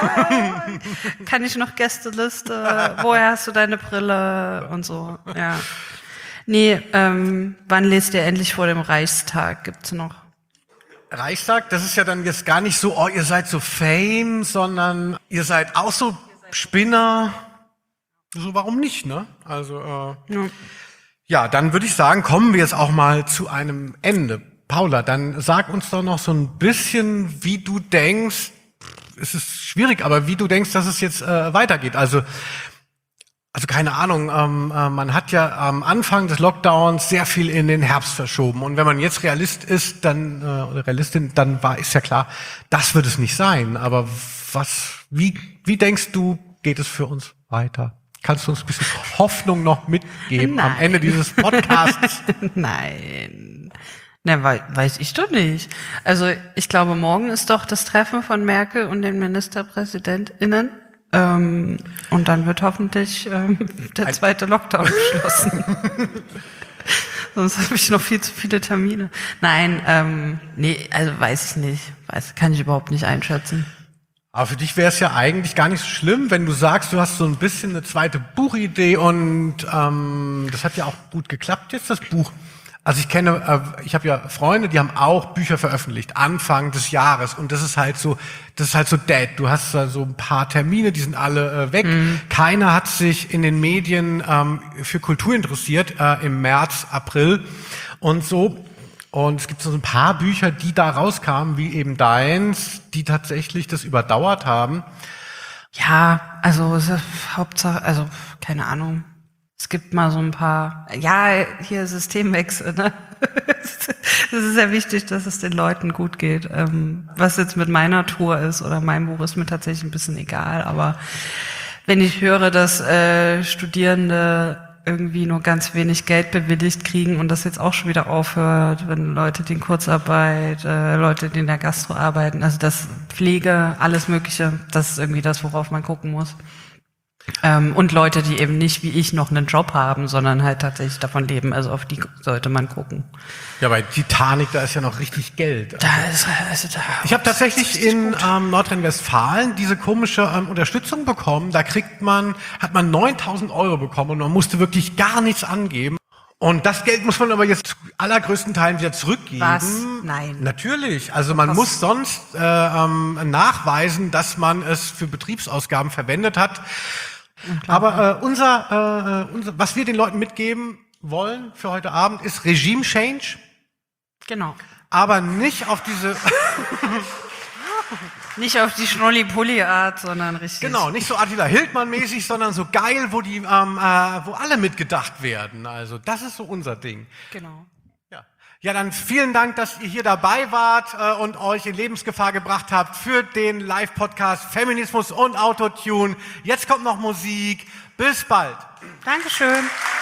Oh, kann ich noch Gästeliste? Woher hast du deine Brille? Und so, ja. Nee, ähm, wann lest ihr endlich vor dem Reichstag? Gibt's noch? Reichstag, das ist ja dann jetzt gar nicht so, oh, ihr seid so Fame, sondern ihr seid auch so Spinner. So, warum nicht, ne? Also, äh, Ja. ja, dann würde ich sagen, kommen wir jetzt auch mal zu einem Ende. Paula, dann sag uns doch noch so ein bisschen, wie du denkst, es ist schwierig, aber wie du denkst, dass es jetzt äh, weitergeht. Also, also keine Ahnung, ähm, äh, man hat ja am Anfang des Lockdowns sehr viel in den Herbst verschoben. Und wenn man jetzt Realist ist, dann äh, oder Realistin, dann war ist ja klar, das wird es nicht sein. Aber was, wie, wie denkst du, geht es für uns weiter? Kannst du uns ein bisschen Hoffnung noch mitgeben Nein. am Ende dieses Podcasts? Nein. Ne, wei- weiß ich doch nicht. Also ich glaube, morgen ist doch das Treffen von Merkel und den MinisterpräsidentInnen. Ähm, und dann wird hoffentlich ähm, der zweite Lockdown beschlossen. Sonst habe ich noch viel zu viele Termine. Nein, ähm, nee, also weiß ich nicht. Weiß, kann ich überhaupt nicht einschätzen. Aber für dich wäre es ja eigentlich gar nicht so schlimm, wenn du sagst, du hast so ein bisschen eine zweite Buchidee und ähm, das hat ja auch gut geklappt jetzt, das Buch. Also ich kenne, äh, ich habe ja Freunde, die haben auch Bücher veröffentlicht, Anfang des Jahres und das ist halt so, das ist halt so dead. Du hast da so ein paar Termine, die sind alle äh, weg. Mhm. Keiner hat sich in den Medien ähm, für Kultur interessiert äh, im März, April und so. Und es gibt so ein paar Bücher, die da rauskamen, wie eben deins, die tatsächlich das überdauert haben. Ja, also es ist Hauptsache, also keine Ahnung. Es gibt mal so ein paar, ja, hier Systemwechsel, ne? Es ist sehr wichtig, dass es den Leuten gut geht. Ähm, was jetzt mit meiner Tour ist oder meinem Buch ist mir tatsächlich ein bisschen egal, aber wenn ich höre, dass äh, Studierende irgendwie nur ganz wenig Geld bewilligt kriegen und das jetzt auch schon wieder aufhört, wenn Leute, die in Kurzarbeit, äh, Leute, die in der Gastro arbeiten, also das Pflege, alles Mögliche, das ist irgendwie das, worauf man gucken muss. Ähm, und Leute, die eben nicht wie ich noch einen Job haben, sondern halt tatsächlich davon leben, also auf die sollte man gucken. Ja, bei Titanic, da ist ja noch richtig Geld. Da ist, also da ich habe tatsächlich in ähm, Nordrhein-Westfalen diese komische ähm, Unterstützung bekommen. Da kriegt man, hat man neuntausend Euro bekommen und man musste wirklich gar nichts angeben. Und das Geld muss man aber jetzt zu allergrößten Teilen wieder zurückgeben. Was? Nein. Natürlich. Also man Was? muss sonst äh, ähm, nachweisen, dass man es für Betriebsausgaben verwendet hat. Aber äh, unser, äh, unser, was wir den Leuten mitgeben wollen für heute Abend, ist Regime Change. Genau. Aber nicht auf diese... Nicht auf die Schnulli-Pulli-Art, sondern richtig. Genau, nicht so Attila Hildmann-mäßig, sondern so geil, wo die, ähm, äh, wo alle mitgedacht werden. Also das ist so unser Ding. Genau. Ja, ja, dann vielen Dank, dass ihr hier dabei wart äh, und euch in Lebensgefahr gebracht habt für den Live-Podcast Feminismus und Autotune. Jetzt kommt noch Musik. Bis bald. Dankeschön.